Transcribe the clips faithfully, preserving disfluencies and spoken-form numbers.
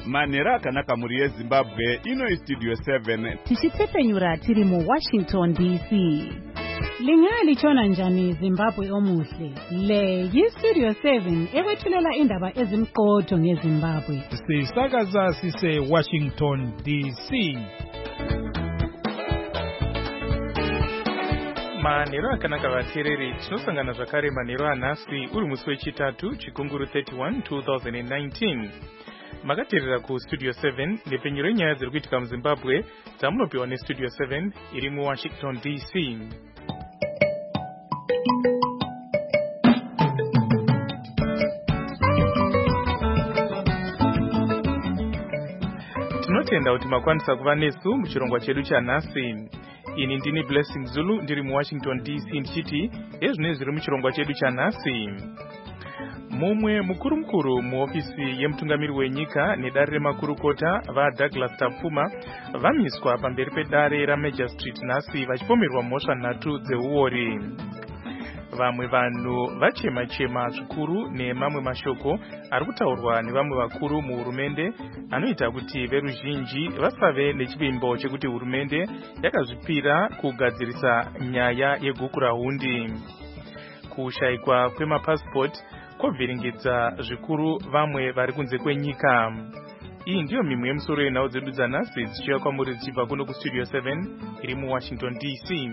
manhero akanaka muri yeZimbabwe. Ino iStudio seven tichitefenyura tiri mu Washington D C. Lingalichona njani Zimbabwe omuhle? Le yiStudio seven ekwethulela indaba ezimqotho ngeZimbabwe. Sisakaza sise Washington D C. Manhero akanaka vateereri, tinosangana zvakare manhero anhasi uri musi wechitatu chikunguru thirty-one two thousand nineteen. Makateerera ku Studio seven nepenyu renyaya dziri kuitika muZimbabwe dzamunopiwa neStudio seven iri muWashington D C. Tinotenda kuti makwanisa kuva nesu muchirongwa chedu chanhasi. Ini ndini Blessing Zulu ndiri muWashington D C ndichiti ezvine zviri muchirongwa chedu chanhasi. Mumwe mukuru mukuru muofisi yemutungamiri wenyika nedare remakurukota vaDouglas Tapfuma vamiswa pamberi pedare raMajor Street nhasi vachipomerwa mhosva nhatu dzeuori. Vamwe vanhu vachema-chema zvikuru nemamwe mashoko ari kutaurwa nevamwe vakuru muhurumende anoita kuti veruzhinji vasave nechivimbo chekuti hurumende yakazvipira kugadzirisa nyaya yegukurahundi. Kushayikwa kwemapasipoti kwobviringidza zvikuru vamwe vari kunze kwenyika. Iyi ndiyo mimwe yemusoro yenhau dzedu dzanhasi dzichiuya kwamuri dzichibva kuno kuStudio seven iri muWashington D C.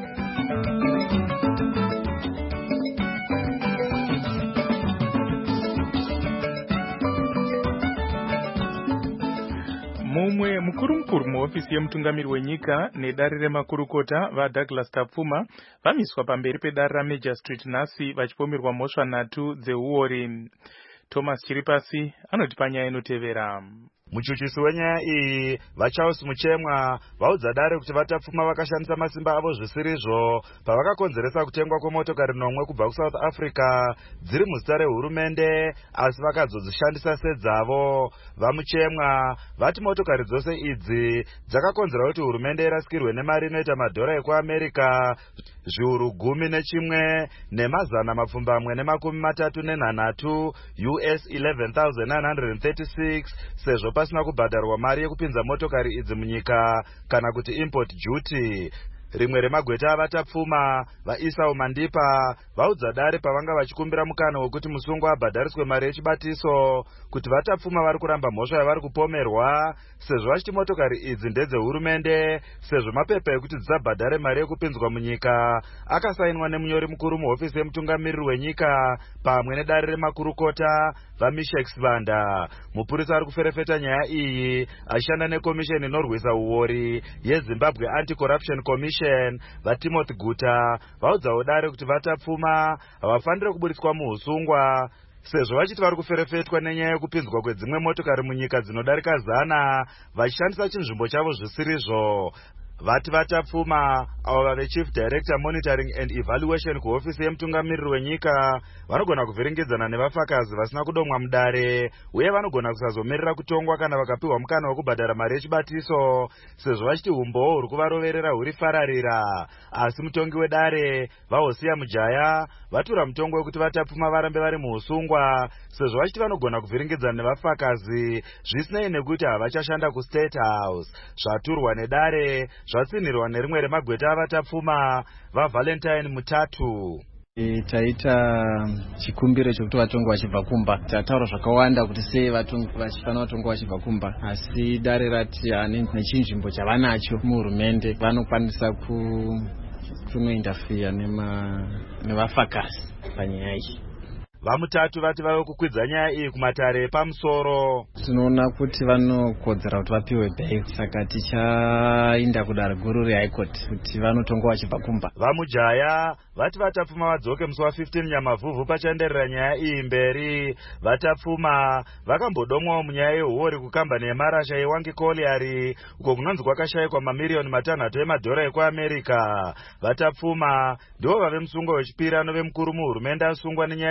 Mumwe mukuru mukuru muofisi yemutungamiri wenyika nedare remakurukota vaDouglas Tapfuma vamiswa pamberi pedare raMajor Street nhasi vachipomerwa mhosva nhatu dzeuori. Thomas Chiripasi anoti panyaya inotevera. Muchuchisi wenyaya iyi vaCharles Muchemwa vaudza dare kuti vaTapfuma vakashandisa masimba avo zvisirizvo pavakakonzeresa kutengwa kwemotokari nomwe kubva kuSouth Africa dziri muzita rehurumende asi vakazodzishandisa sedzavo. VaMuchemwa vati motokari dzose idzi dzakakonzera kuti hurumende irasikirwe nemari inoita madhora ekuAmerica zviuru gumi nechimwe nemazana mapfumbamwe nemakumi matatu nenhanhatu U S eleven thousand nine hundred thirty-six sezvo pasina kubhadharwa mari yekupinza motokari idzi munyika kana kuti import duty. Rimwe remagweta avaTapfuma vaEsau Mandipa vaudza dare pavanga vachikumbira mukana wekuti musungwa abhadhariswe mari yechibatiso kuti vaTapfuma vari kuramba mhosva yavari kupomerwa sezvo vachiti motokari idzi ndedzehurumende sezvo mapepa ekuti dzisabhadhare mari yekupinzwa munyika akasainwa nemunyori mukuru muhofisi yemutungamiriri wenyika pamwe nedare remakurukota vaMishek Sivanda. Mupurisa ari kuferefeta nyaya iyi ashanda nekomisheni inorwisa uori yeZimbabwe Anti-Corruption Commission vaTimothy Guta vaudzawo dare kuti vaTapfuma havafanire kuburiswa muusungwa sezvo vachiti vari kuferefetwa nenyaya yekupinzwa kwedzimwe motokari munyika dzinodarika zana vachishandisa chinzvimbo chavo zvisirizvo. Vati vaTapfuma avo vave Chief Director Monitoring and Evaluation kuhofisi yemutungamiriri wenyika vanogona kuvhiringidzana nevafakazi vasina kudomwa mudare uye vanogona kusazomirira kutongwa kana vakapiwa mukana wekubhadhara mari yechibatiso sezvo vachiti umbowo huri kuvaroverera huri fararira. Asi mutongi wedare vaHosia Mujaya vatura mutongo wekuti vaTapfuma varambe vari muusungwa sezvo vachiti vanogona kuvhiringidzana nevafakazi zvisinei nekuti havachashanda kuState House. Zvaturwa nedare zvatsinirwa nerimwe remagweta avaTapfuma vaValentine Mutatu. E, taita chikumbiro chekuti vatongo vachibva kumba. Tataura zvakawanda kuti sei vatongo vachifana vatongo vachibva kumba asi dare rati hani nechinzvimbo chavanacho muhurumende vanokwanisa ku kunointerfere nema nevafakazi panyaya iyi. VaMutatu vati vave kukwidza nyaya iyi kumatare epamusoro. Tinoona kuti vanokodzera kuti vapiwe bail saka tichainda kudare guru reHigh Court kuti vanotongo vachibva kumba. VaMujaya vati vaTapfuma vadzoke musi wa15 Nyamavhuvhu pachaenderera nyaya iyi mberi. VaTapfuma vakambodomwawo munyaya yehuori kukambani yemarasha yeWangi Colliery uko kunonzi kwakashayikwa mamiriyoni matanhatu emadhora ekuAmerica. VaTapfuma ndivo vave musungo wechipiri anove mukuru muhurumende asungwa nenyaya yehuori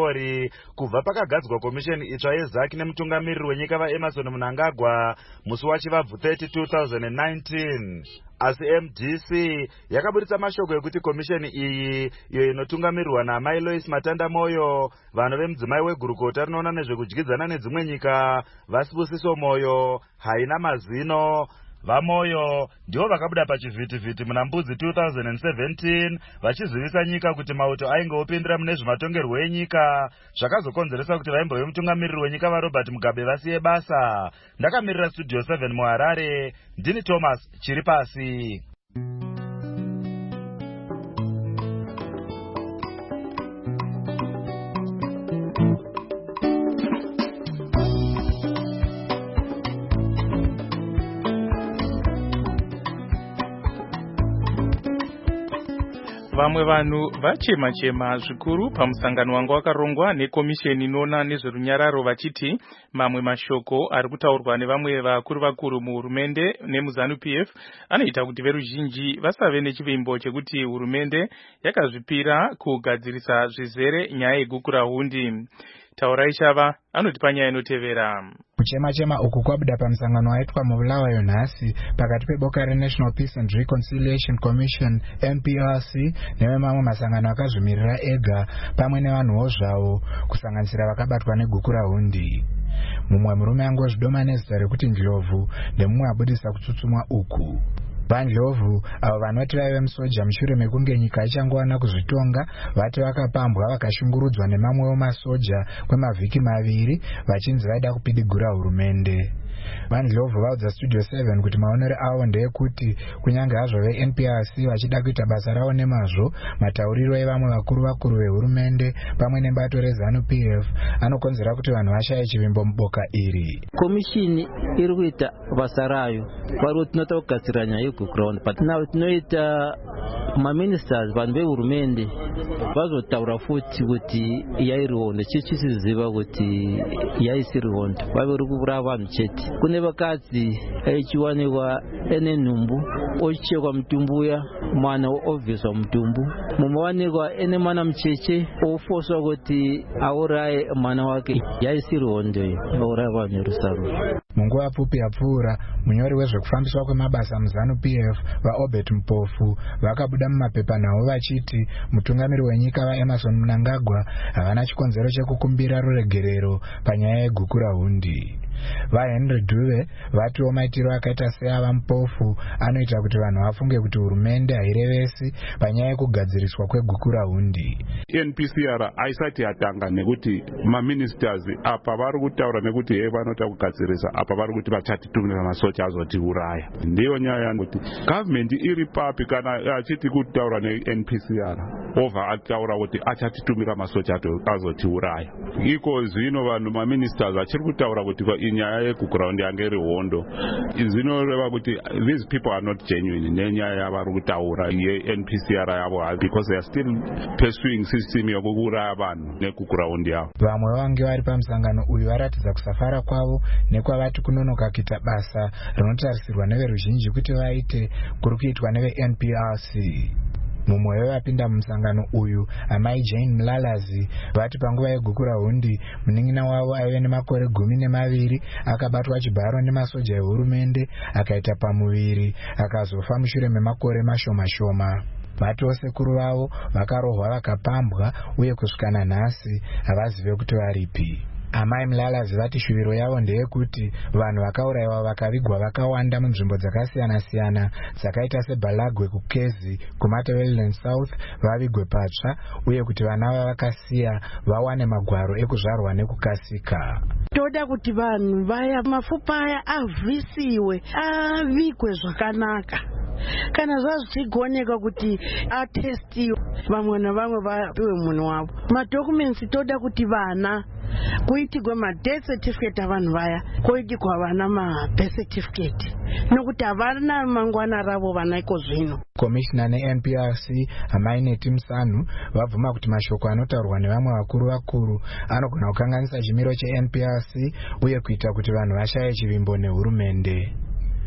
February kubva pakagadzwa komisheni itsva yeZaki nemutungamiriri wenyika vaEmerson Mnangagwa musi wachivabvu thirty two thousand nineteen. Asi M D C yakaburitsa mashoko ekuti komisheni iyi iyo inotungamirirwa naamai Lois Matanda Moyo, vanhu vemudzimai wegurukota rinoona nezvekudyidzana nedzimwe nyika Vasibusiso Moyo, haina mazino vaMoyo ndivo vakabuda pachivhitivhiti muna Mbudzi two thousand seventeen vachizivisa nyika kuti mauto ainge opindira mune zvematongerwo enyika, zvakazokonzeresa kuti vaimbo vemutungamiriri wenyika vaRobert Mugabe vasiye basa. Ndakamirira Studio seven muHarare, ndini Thomas Chiripasi. Vamwe vanhu vachema-chema zvikuru pamusangano wanga wakarongwa nekomisheni inoona nezverunyararo vachiti mamwe mashoko ari kutaurwa nevamwe vakuru vakuru muhurumende nemuZANU P F anoita kuti veruzhinji vasave nechivimbo chekuti hurumende yakazvipira kugadzirisa zvizere nyaya yegukurahundi. Taurai Chava anotipa nyaya inotevera. Kuchema-chema uku kwabuda pamusangano waitwa muBulawayo nhasi pakati peboka reNational Peace and Reconciliation Commission N P R C nevemamwe masangano akazvimirira ega pamwe nevanhuwo zvavo kusanganisira vakabatwa negukurahundi. Mumwe murume angozvidoma nezita rekuti Ndlovu ndemumwe abudisa kutsutsumwa uku. VaNdlovu avo vanoti vaive musoja mushure mekunge nyika ichangowana kuzvitonga vati vakapambwa vakashungurudzwa nemamwewo masoja kwemavhiki maviri vachinzi vaida kupidigura hurumende. VaNdlovu vaudza Studio seven kuti maonero avo ndeyekuti kunyange hazvo veN P R C vachida kuita basa ravo nemazvo, matauriro evamwe vakuru vakuru vehurumende pamwe nebato reZANU P F anokonzera kuti vanhu vashaye chivimbo muboka iri. Komishini iri kuita basa rayo, pari tinota kugadzira nyaya yegukurahundi, but now tinoita maministers vanhu vehurumende vazotaura futi kuti yairi hondo chichisiziva kuti yaisiri hondo, vave kuvura vanhu chete. Kune vakadzi aichiwanikwa ene nhumbu ochichekwa mutumbuya mwana obviswa mutumbu, mumwe wanikwa ene mwana mucheche ofoswa kuti auraye mwana wake, yaisiri hondo iyo, auraye vanhu yerusaro. Munguva pfupi yapfuura munyori wezvekufambiswa kwemabasa muZANU P F vaObert Mpofu vakabuda mumapepa navo vachiti mutungamiri wenyika vaEmerson Mnangagwa havana chikonzero chekukumbira ruregerero panyaya yegukurahundi. VaHenry Dube vatiwo maitiro akaita seava Mpofu anoita kuti vanhu vafunge kuti hurumende hairevesi panyaya yekugadziriswa kwegukurahundi. N P C R aisati yatanga nekuti maministers apa vari kutaura nekuti he vanota kugadzirisa apa vari kuti vachatitumira masoja azotiuraya. Ndiyo nyaya kuti government iri papi kana achiti kutaura neN P C R ova ataura kuti achatitumira masoja azotiuraya. Iko zvino vanhu maministers achiri kutaura kuti inyaya yegukurahundi yange iri hondo, zvinoreva kuti these people are not genuine nenyaya yavari kutaura yeN P C R yavo, because they are still pursuing system yokuuraya vanhu negukurahundi yavo. Vamwe vange vari pamusangano uyu varatidza kusafara kwavo nekwavati kunonoka kuita basa rinotarisirwa neveruzhinji kuti vaite kuri kuitwa neveN P R C. Mumwe wevapinda mumusangano uyu amai Jane Mlalazi vati panguva yegukurahundi munin'ina wavo aive nemakore gumi nemaviri akabatwa chibharo nemasoja ehurumende akaita pamuviri akazofa mushure memakore mashoma shoma. Vatiwo sekuru vavo vakarohwa vakapambwa uye kusvika nanhasi havazive kuti varipi. Amai Mlalazi vati shuviro yavo ndeyekuti vanhu vakaurayiwa vakavigwa vakawanda munzvimbo dzakasiyana-siyana dzakaita seBalagwe kuKezi kuMatabeleland South vavigwe patsva uye kuti vana vavakasiya vawane magwaro ekuzvarwa nekukasika. Toda kuti vanhu vaya mapfupa aya avhisiwe avigwe zvakanaka. Kana zvazvigoneka kuti atestiwe vamwe navamwe vapiwe munhu wavo. Madocuments toda kuti vana kuitigwe madeath certificate avanhu vaya koitigwa vana mabirth certificate nokuti havana mangwana ravo vana iko zvino. Komishina neN P R C amai Neti Musanu vabvuma kuti mashoko anotaurwa nevamwe vakuru vakuru anogona kukanganisa chimiro cheN P R C uye kuita kuti vanhu vashaye chivimbo nehurumende.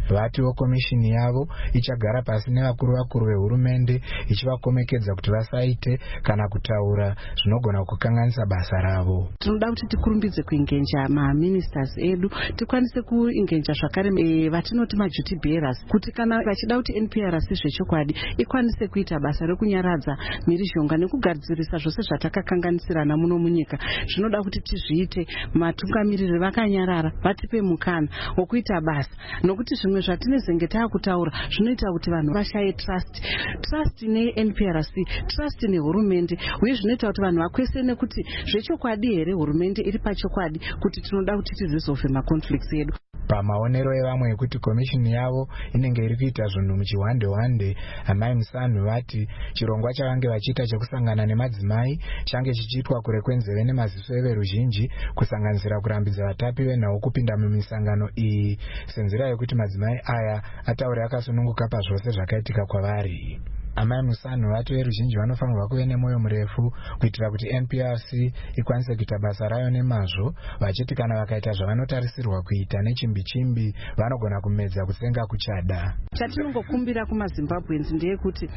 vatiwo komishini yavo ichagara pasi nevakuru vakuru vehurumende ichivakomekedza kuti vasaite kana kutaura zvinogona kukanganisa basa ravo. Tinoda kuti tikurumbidze kuingenja maministers edu, tikwanise kuingenja zvakare e, vatinoti maduty bearers, kuti kana vachida kuti N P R C zvechokwadi ikwanise kuita basa rekunyaradza mhirizhonga nekugadzirisa zvose zvatakakanganisirana muno munyika. Zvinoda kuti tizviite matungamiriri vakanyarara, vatipe mukana wokuita basa, nokuti zvimwe zvatinezenge taakutaura zvinoita kuti vanhu vashaye trust trust ne N P R C, trust nehurumende, uye zvinoita kuti vanhu vakwesene kuti zvechokwadi here hurumende iri pachokwadi, kuti tinoda kuti tiresolve maconflicts edu. Pamaonero evamwe ekuti komishini yavo inenge iri kuita zvinhu muchihwande hwande, amai Musanhu vati chirongwa chavange vachiita chekusangana nemadzimai change chichiitwa kure kwenzeve nemaziso everuzhinji, kusanganisira kurambidza vatapi venhau kupinda mumisangano iyi senzira yekuti madzimai aya ataure akasununguka pazvose zvakaitika kwavari. Amai Musanhu vati veruzhinji vanofanirwa kuve nemwoyo murefu kuitira kuti N P R C ikwanise kuita basa rayo nemazvo, vachiti kana vakaita zvavanotarisirwa kuita nechimbi chimbi vanogona kumedza kusenga kuchada. Chatinongokumbira kumaZimbabweans ndeyekuti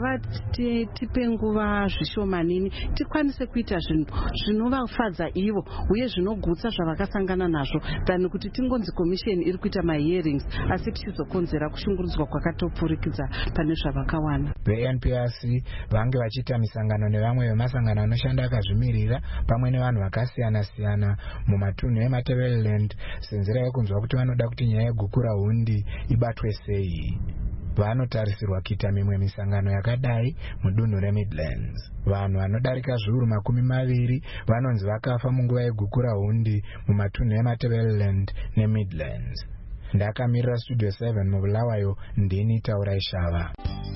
ngavatipe nguva zvishomanini tikwanise kuita zvinhu zvinovafadza ivo uye zvinogutsa zvavakasangana nazvo, tani kuti tingonzi komisheni iri kuita mahearings asi tichizokonzera kushungurudzwa kwakatopfurikidza pane zvavakawana. Ve-N P R C vange vachiita misangano nevamwe vemasangano anoshanda akazvimirira pamwe nevanhu vakasiyana-siyana mumatunhu eMatabeleland senzira yekunzwa kuti vanoda kuti nyaya yegukura hundi ibatwe sei. Vanotarisirwa kuita mimwe misangano yakadai mudunhu reMidlands. Vanhu vanodarika zviuru makumi maviri vanonzi vakafa munguva yegukura hundi mumatunhu eMatabeleland neMidlands. Ndakamirira Studio seven mubulawayo, ndini Taurai Shava.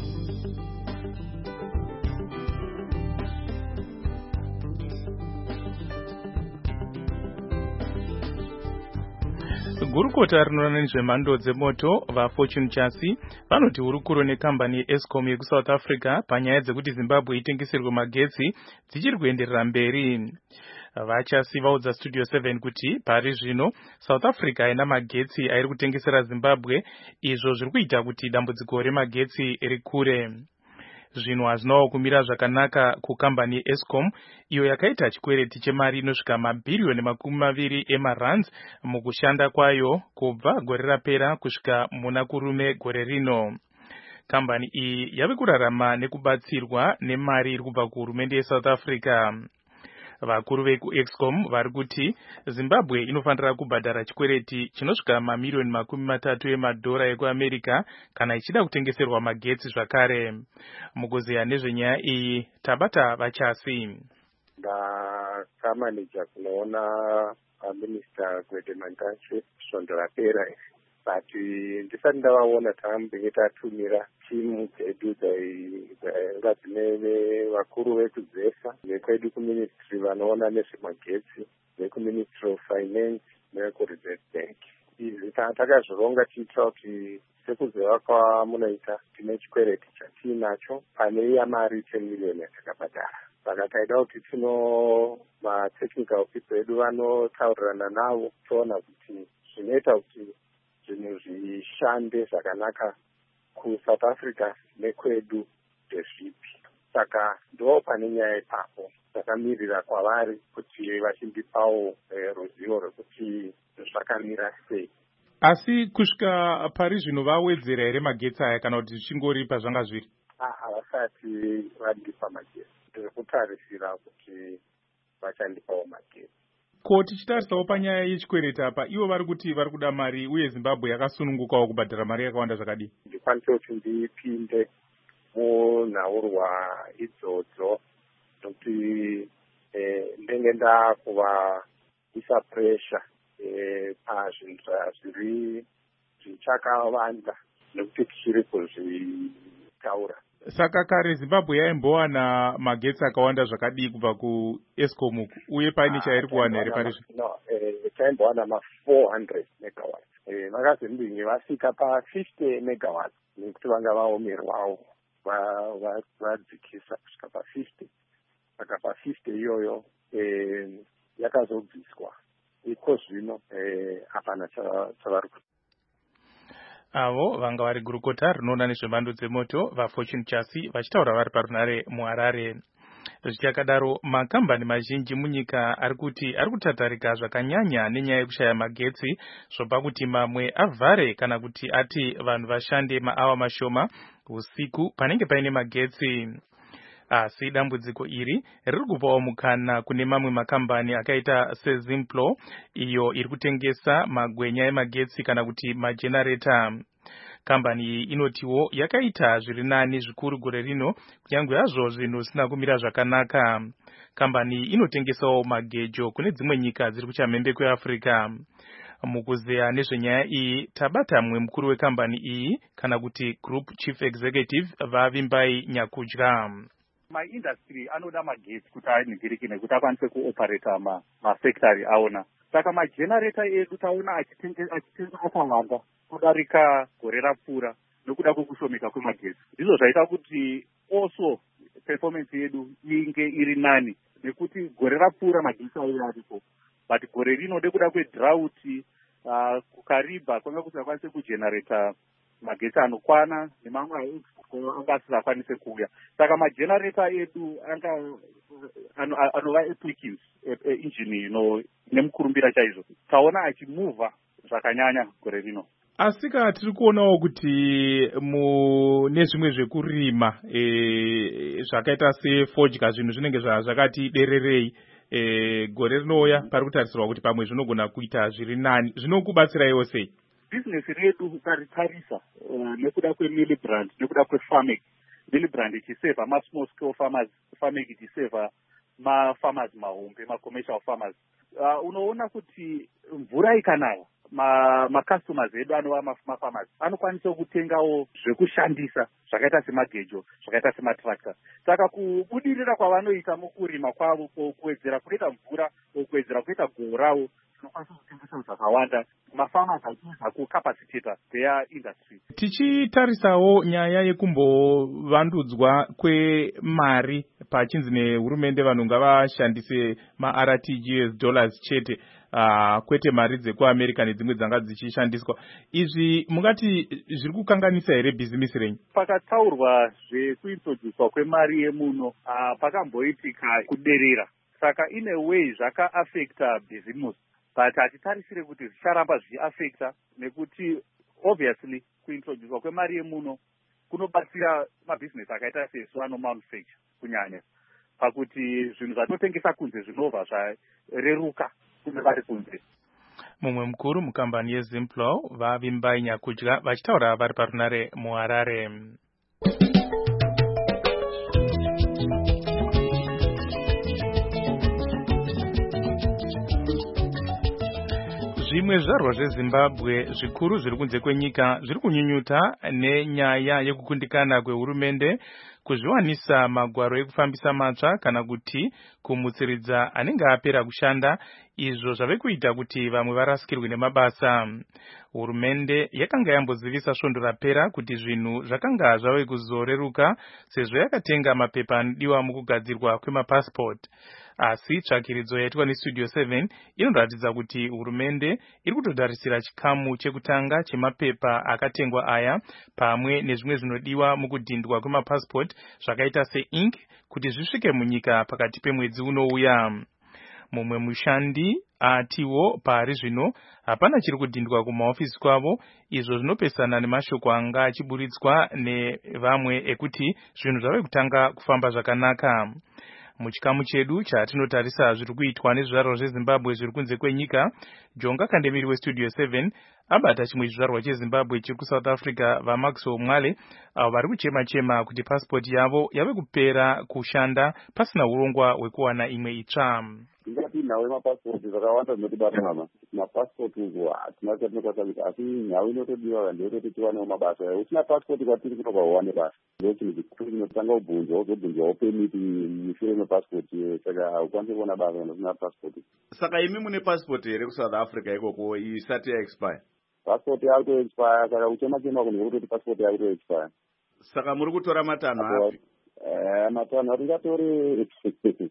Gurukota rinoona nezvemhando dzemoto vaFortune Chassis vanoti hurukuro nekambani yeEskom yekusouth Africa panyaya dzekuti Zimbabwe itengeserwe magetsi dzichiri kuenderera mberi. VaChassis vaudza Studio seven kuti pari zvino South Africa haina magetsi airi kutengesera Zimbabwe, izvo zviri kuita kuti dambudziko remagetsi rikure. Zvinhu hazvinawo kumira zvakanaka kukambani yeEskom iyo yakaita chikwereti chemari inosvika mabhiriyoni makumi maviri emarands mukushanda kwayo kubva gore rapera kusvika muna kurume gore rino. Kambani iyi yave kurarama nekubatsirwa nemari iri kubva kuhurumende yeSouth Africa. Vakuru vekuEskom vari kuti Zimbabwe inofanira kubhadhara chikwereti chinosvika mamiliyoni makumi matatu emadhora ekuAmerica kana ichida kutengeserwa magetsi zvakare. Mukuzeya nezvenyaya iyi tabata vaChassis. Ndakamaneja kunoona Minister Gwede Mantashe svondo rapera, but ndisati ndavaona tambenge tatumira timu dzedu dzanga dzine vakuru vekudzesa vekwedu kuministry vanoona nezvemagetsi, vekuministry of finance nevekureserve bank. Izvi takazvironga tiitira kuti sekuzeva kwamunoita tine chikwereti chatiinacho pane iya mari ten million yatakabhadhara. Saka taida kuti tino matechnical people edu vanotaurirana navo toona kuti zvinoita kuti zvinhu zvishande zvakanaka kuSouth Africa nekwedu ndezvipi. Saka ndo pane nyaya ipapo takamirira kwavari kuti vachindipawo ruzivo rwekuti zvakamira sei. Asi kusvika pari zvino vawedzera here magetsi aya kana kuti zvichingori pazvanga zviri? Havasati vandipa magetsi, ndiri kutarisira kuti vachandipawo magetsi. Ko tichitarisawo panyaya yechikwereti apa, ivo vari kuti vari kuda mari uye Zimbabwe yakasunungukawo kubhadhara mari yakawanda zvakadii? Ndikwanise kuti ndipinde munhaurwa idzodzo nokuti ndenge ndakuvaisa pressure pazvinhu zviri zvichakawanda nekuti tichiri kuzvitaura. Saka kare Zimbabwe yaimbowana magetsi akawanda zvakadii kubva kuEskom uye paine chairi kuwana here pari zvino? No, taimbowana ma four hundred megawatts. Vakazendinge vasvika pa fifty megawatts nekuti vanga vaomerwawo vadzikisa kusvika pa fifty. Saka pa fifty iyoyo yakazobviswa. Iko zvino hapana chavari. avo vanga vari gurukota rinoona nezvemhando dzemoto vafortune chasi vachitaura vari parunare muharare. Zvichakadaro, makambani mazhinji munyika ari kuti ari kutatarika zvakanyanya nenyaya yekushaya magetsi, zvopa kuti mamwe avhare kana kuti ati vanhu vashande maawa mashoma usiku panenge paine magetsi. Asi dambudziko iri riri kupawo mukana kune mamwe makambani akaita seZimplo, iyo iri kutengesa magwenya emagetsi kana kuti majenareta. Kambani iyi inotiwo yakaita zviri nani zvikuru gore rino, kunyange hazvo zvinhu zvisina kumira zvakanaka. Kambani iyi inotengesawo magejo kune dzimwe nyika dziri kuchamhembe kweAfrica. Mukuzeya nezvenyaya iyi tabata mumwe mukuru wekambani iyi kana kuti Group Chief Executive Vavimbai Nyakudya. Maindustry anoda magetsi kuti aningirike nekuti akwanise kuoperata mafactory aona. Saka magenerator edu taona achitenga akawanda kudarika gore rapfuura nokuda kwekushomeka kwemagetsi. Ndizvo zvaita kuti also performance yedu inge iri nani nekuti gore rapfuura magetsi aiva aripo. But gore rino nekuda kwedrought uh, kukaribha kwanga kusingakwanise kugenerata magetsi anokwana nemamwe anga asingakwanise kuuya. Saka magenerator edu anga anova applicants engine ino nemukurumbira chaizvo. Taona achimuvha zvakanyanya gore rino. Asika tiri kuonawo kuti mune zvimwe zvekurima e, zvakaita sefodya zvinhu zvinenge zvakati dererei e, gore rinouya pari kutarisirwa kuti pamwe zvinogona kuita zviri nani. Zvinokubatsiraiwo sei? Business redu ukaritarisa uh, nekuda kweMillibrand nekuda kweFarmec. Millibrand ichiseva ma-small scale farmers, Farmec ichiseva ma-farmers mahombe, ma-commercial farmers. Uh, unoona kuti mvura ikanaya ma-customers edu anova ma-farmers anokwanisa kutengawo zvekushandisa zvakaita semagejo, zvakaita sematractor. Saka kubudirira kwavanoita mukurima kwavo kuwedzera kuita mvura, kuwedzera kuita gorawo tinokwanisa kutengesa zvakawanda. Mafarmers achiza kukapacitata their industry. Tichitarisawo nyaya yekumbovandudzwa kwemari pachinzi nehurumende vanhu ngavashandise ma-R T G S dollars chete, uh, kwete mari dzekuAmerica nedzimwe dzanga dzichishandiswa. Izvi mungati zviri kukanganisa here bhizimusi renyu? Pakataurwa zvekuintroducwa kwemari yemuno uh, pakamboitika kuderera. Saka in a way zvaka-affecta bhizimusi. But hatitarisire kuti zvicharamba zvichiaffecta nekuti obviously kuintroducwa kwemari yemuno kunobatsira mabhizinesi akaita sesu anomanufacture kunyanya pakuti zvinhu zvatotengesa kunze zvinobva zvareruka kune vari kunze. Mumwe mukuru mukambani yeZimplo Vavimbai Nyakudya vachitaura vari parunare muHarare. Zvimwe zvarwa zveZimbabwe zvikuru zviri kunze kwenyika zviri kunyunyuta nenyaya yekukundikana kwehurumende kuzviwanisa magwaro ekufambisa matsva kana kuti kumutsiridza anenge apera kushanda, izvo zvave kuita kuti vamwe varasikirwe nemabasa. Hurumende yakanga yambozivisa svondo rapera kuti zvinhu zvakanga zvave kuzoreruka sezvo yakatenga mapepa anodiwa mukugadzirwa kwemapassport. Asi tsvakiridzo yaitwa neStudio seven inoratidza kuti hurumende iri kutotarisira chikamu chekutanga chemapepa akatengwa aya pamwe nezvimwe zvinodiwa mukudhindwa kwemapassport zvakaita seink kuti zvisvike munyika pakati pemwedzi unouya. Mumwe mushandi atiwo pari zvino hapana chiri kudhindwa kumaofisi kwavo, izvo zvinopesana nemashoko anga achiburitswa nevamwe ekuti zvinhu zvave kutanga kufamba zvakanaka. Muchikamu chedu chatinotarisa zviri kuitwa nezvizvarwa zveZimbabwe zviri kunze kwenyika, Jonga Kandemiri weStudio seven abata chimwe chizvarwa cheZimbabwe chiri kuSouth Africa vaMaxwell Mwale, avo vari kuchema chema kuti pasipoti yavo yave kupera kushanda pasina urongwa hwekuwana imwe itsva. Ndingatinawo mapasipoti zvakawanda zvinotibata mama. Mapasipoti uko hatina chatinokwanisa kuita, asi nhau inotodiwa ndeyekuti tiwanewo mabasa. Usina pasipoti kwatiri kutoka uwane basa. Ndiro chinhu chikuru chinotanga kubvunzwa, wozobvunzwawo pemiti mushure mepasipoti. Saka haukwanisi kuona basa kana usina pasipoti. Saka imi mune pasipoti here kuSouth Africa ikoko isati yaexpire? Pasipoti yari kuexpire, saka uchema chema kunhu kutoti pasipoti yari kuexpire. Saka muri kutora matanho api? Eh, matanho atingatori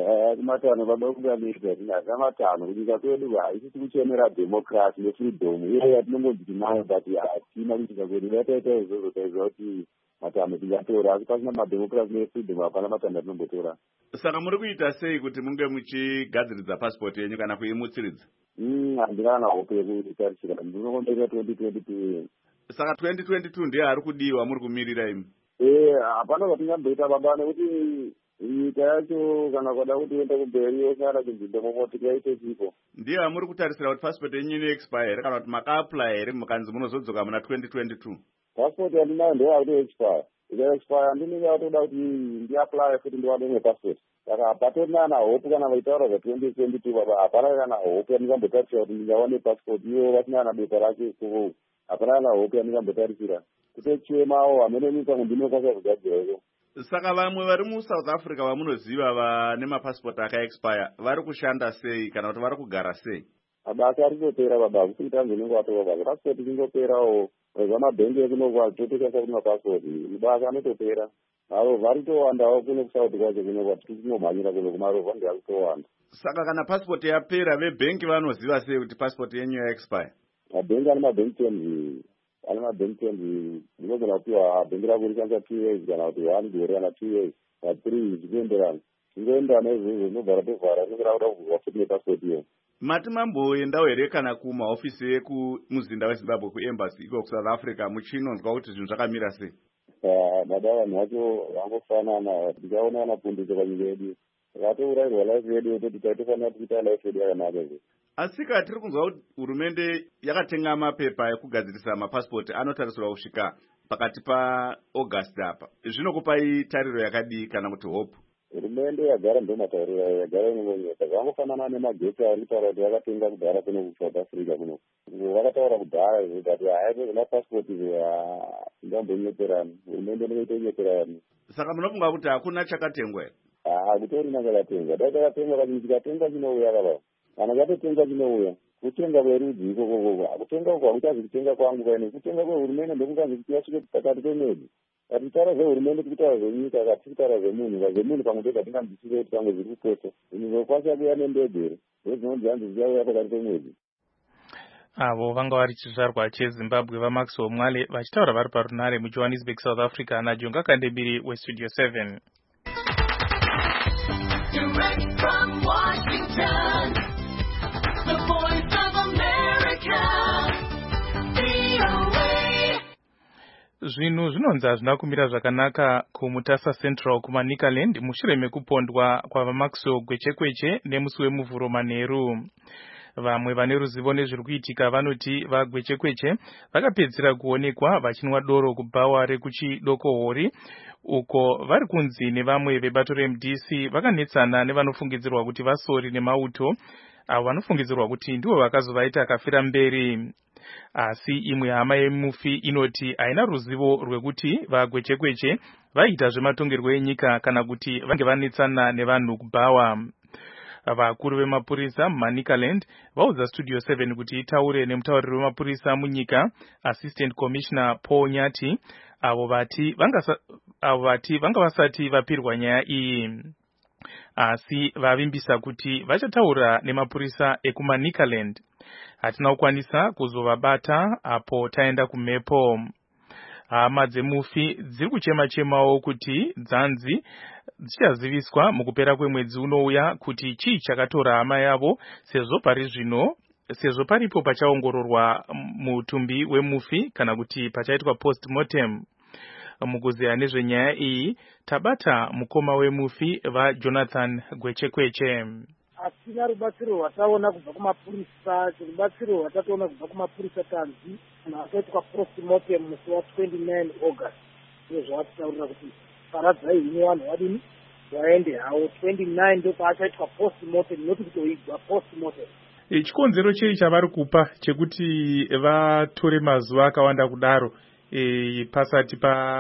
kumatano vadokunganirwa tinazva matano kunyika kwedu haisisi kuchemera democracy nefreedom iyo yatinongonzi tinayo but hatina kunyika kwedu yataita izvozvo taiziva kuti matano tingatora asi pasina mademocracy nefreedom hapana matano atinongotora. Saka muri kuita sei kuti munge muchigadziridza passport yenyu kana kuimutsiridza? handina kana hope yekutarisira ndinokomberera twenty twenty two. Saka twenty twenty two ndiye ari kudiwa muri kumirira imi? Eh, hapana zvatingamboita baba nekuti nyika yacho kana kwada kuti uende kumberi yosara kunzinde momotika yaite chipo. Ndiye muri kutarisira kuti passport yenyu ino expire kana kuti maka-apply here mukanzi munozodzoka muna twenty twenty two? Passport yandinayo ndeya kuti expire. Ika expire handinenge atoda kuti ndiapply futi ndiwane imwe passport. Saka hapatorina kana hope kana vaitaura za twenty twenty two baba hapana kana hope yandingambotarisira kuti ndingawane passport iyo vasina kana besa racho ikoko. Hapana kana hope yandingambotarisira. Kutochemawo hamene nyika mundinokwanisa kugadzira iko. Saka vamwe vari muSouth Africa vamunoziva vane mapassport aka-expire vari kushanda sei kana kuti vari kugara sei? Mabasa aritopera baba kusiri tanzonenge watova baba passport ingoperawo zvamabhengi ekunokwa totoshandisa kuti mapassport mabasa anotopera avo varitowandawo kuno kusauthi kwacho kunokwa tikunomhanyira kuno kumarova ndeyakutowanda. Saka kana passport yapera vebhengi vanoziva sei kuti passport yenyu ya-expire? Mabhengi ane mabhengi terms ane mabhengi terms ndinogona kupiwa bhengi rako rishandisa two years kana kuti one gore kana two years kana three zvichienderana zvingoendana izvozvo zvinobva ratovhara rinenge rakuda kuvhurwa futi nepassport iyo. Mati mamboendawo here kana kumahofisi ekumuzinda weZimbabwe kuembassy iko kuSouth Africa muchinonzwa kuti zvinhu zvakamira sei? Baba vanhu vacho vangofanana tikaonana pundutso panyika yedu vakatourayirwa life yedu yototi taitofanira kuita life yedu yakanaka izvo. Asika tiri kunzwa kuti hurumende yakatenga mapepa ekugadzirisa mapassport anotarisirwa kusvika pakati paAugust apa. Zvinokupai tariro yakadii kana kuti hope? Hurumende yagara ndomataurira yagara inongonyeka zvangofanana nemagetsi anotaura kuti vakatenga kudhara kuno kuSouth Africa kuno vakataura kudhara kuti hayi zvemapassport ingambonyeperani hurumende inoita nyeperani. Saka munofunga kuti hakuna chakatengwa here? Hakutorina chakatengwa dai chakatengwa kati chikatenga chinouya kava kana chatotenga chinouya kutenga kwerudzi ikokoko kutenga uko hakuchazi kutenga kwangu kaine kutenga kwehurumende ndokunganzi kuti yasvike pakati pemwedzi kati taura zvehurumende tikutaura zvenyika kati tikutaura zvemunhu kazvemunhu pamwe ndega tingamzwisise kuti pamwe zviri kukosa zvinhu zvokwanisa kuuya nendege here ndozvinonzi hanzi zvichauya pakati pemwedzi. Avo vanga vari chizvarwa cheZimbabwe vaMaxwell Mwale vachitaura vari parunare muJohannesburg, South Africa naJonga Kandembiri weStudio seven. Direct from Washington, the voice of America, V O A. Zvinhu zvinonzi hazvina kumira zvakanaka kuMutasa Central kumaNikaland mushure mekupondwa kwavaMaxwell Gwechekweche nemusi wemuvhuro manheru. Vamwe vane ruzivo nezviri kuitika vanoti vaGwechekweche vakapedzera kuonekwa vachinwa doro kubhawa rekuchidokohori uko vari kunzi nevamwe vebato reM D C vakanetsana nevanofungidzirwa kuti vasori nemauto avo vanofungidzirwa kuti ndivo vakazovaita kafira mberi. Asi imwe hama yemufi inoti haina ruzivo rwekuti vaGwechekweche vaita zvematongerwo enyika kana kuti vange vanetsana nevanhu kubhawa. Vakuru vemapurisa muManicaland vaudza Studio seven kuti itaure nemutauriri wemapurisa munyika Assistant Commissioner Paul Nyati avo vati vanga avo vati vanga vasati vapirwa nyaya iyi. Asi vavimbisa kuti vachataura nemapurisa ekuManicaland. Hatina kukwanisa kuzovabata apo taenda kumhepo. Hama dzemufi dziri kuchema chemawo kuti dzanzi dzichaziviswa mukupera kwemwedzi unouya kuti chii chakatora hama yavo sezvo pari zvino sezvo paripo pachaongororwa mutumbi wemufi kana kuti pachaitwa post-mortem. Mukuzeya nezvenyaya iyi tabata mukoma wemufi vaJonathan Gwechekweche. Asina rubatsiro rwataona kubva kumapurisa, rubatsiro rwatatoona kubva kumapurisa tanzi akaitwa post-mortem musi wa twenty-nine August. Ndizvo zvavataurira kuti paradzai ine vanhu vadini vaende havo twenty-nine ndo paachaitwa post-mortem noti kutoigwa post-mortem. Chikonzero chei chavari kupa chekuti vatore mazuva akawanda kudaro e, pasati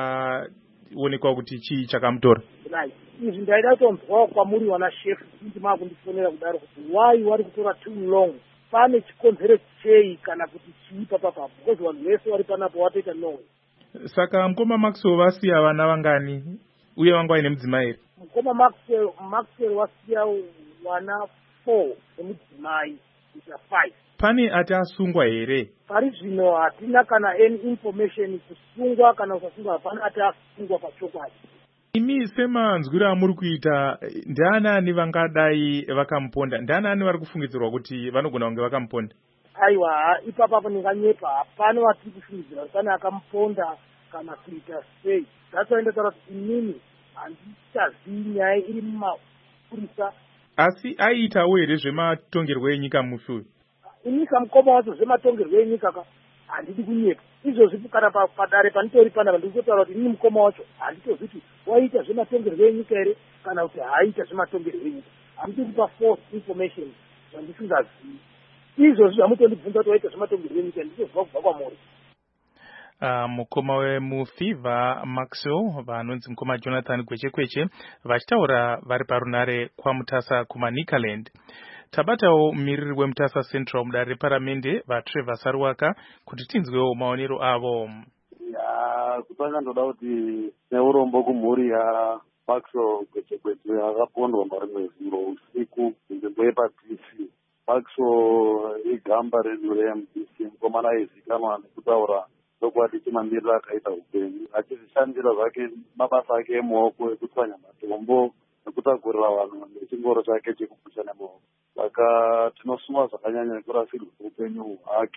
paonekwa kuti chii chakamutora? Right. Izvi ndaida kutonzwawo kwamuri wana chef kuti makundifonera kudaro kuti why vari kutora too long. Pane chikonzero chei kana kuti chii papapa because vanhu vese vari panapo watoita nowe. Saka mukoma Maxwell vasiya vana vangani uye vanga vaine mudzimai here? mukoma Maxwell Maxwell wasiya wana four emudzimai kuita five. Pane ati asungwa here? Pari zvino hatina kana any information kusungwa kana kusasungwa, hapana ati asungwa pachokwadi. Imi semanzwiro amuri kuita, ndianani vangadai vakamuponda? Ndianani vari kufungidzirwa kuti vanogona kunge vakamuponda? Aiwa, ipapo ndinganyepa, hapana watiri kufungidzira kuti pane akamuponda kana kuita sei. Zvachoenda taura kuti inini handichazivi nyaya iri mumapurisa. Asi aiitawo here zvematongerwo enyika musi? Inyika mukoma wacho zvematongerwo enyika ka handidi kunyepa. Izvozvi kana padare panitori panapa ndikutotaura kuti inini mukoma wacho handitozivi kuti waita zvematongerwo enyika here kana kuti haaita zvematongerwo enyika. Handidi kupa false information zvandisingazivi. Izvozvi zvamutondibvunza kuti waita zvematongerwo enyika nditoziva kubva kwamuri. Uh, mukoma wemufivha Maxwell vanonzi mukoma Jonathan Kweche Kweche vachitaura vari parunare kwaMutasa kumaNicaland. Tabatawo mumiriri weMutasa Central mudare reparamende vaTrevor Saruwaka kuti tinzwewo maonero avo. Ya, kutanga ndoda kuti neurombo kumhuri ya Maxwell Kweche Kweche akapondwa marimwe zuro usiku nzvimbo yepaD C. Maxwell igamba redu reM D C mukomana aizikanwa nekutaura ndokwati chimamirira akaita upenyu achizvishandira zvake mabasa ake emaoko ekutswanya matombo nekutakurira vanhu nechingoro chake chekupusha nemaoko. Saka tinosuma zvakanyanya nekurasirwa kweupenyu hwake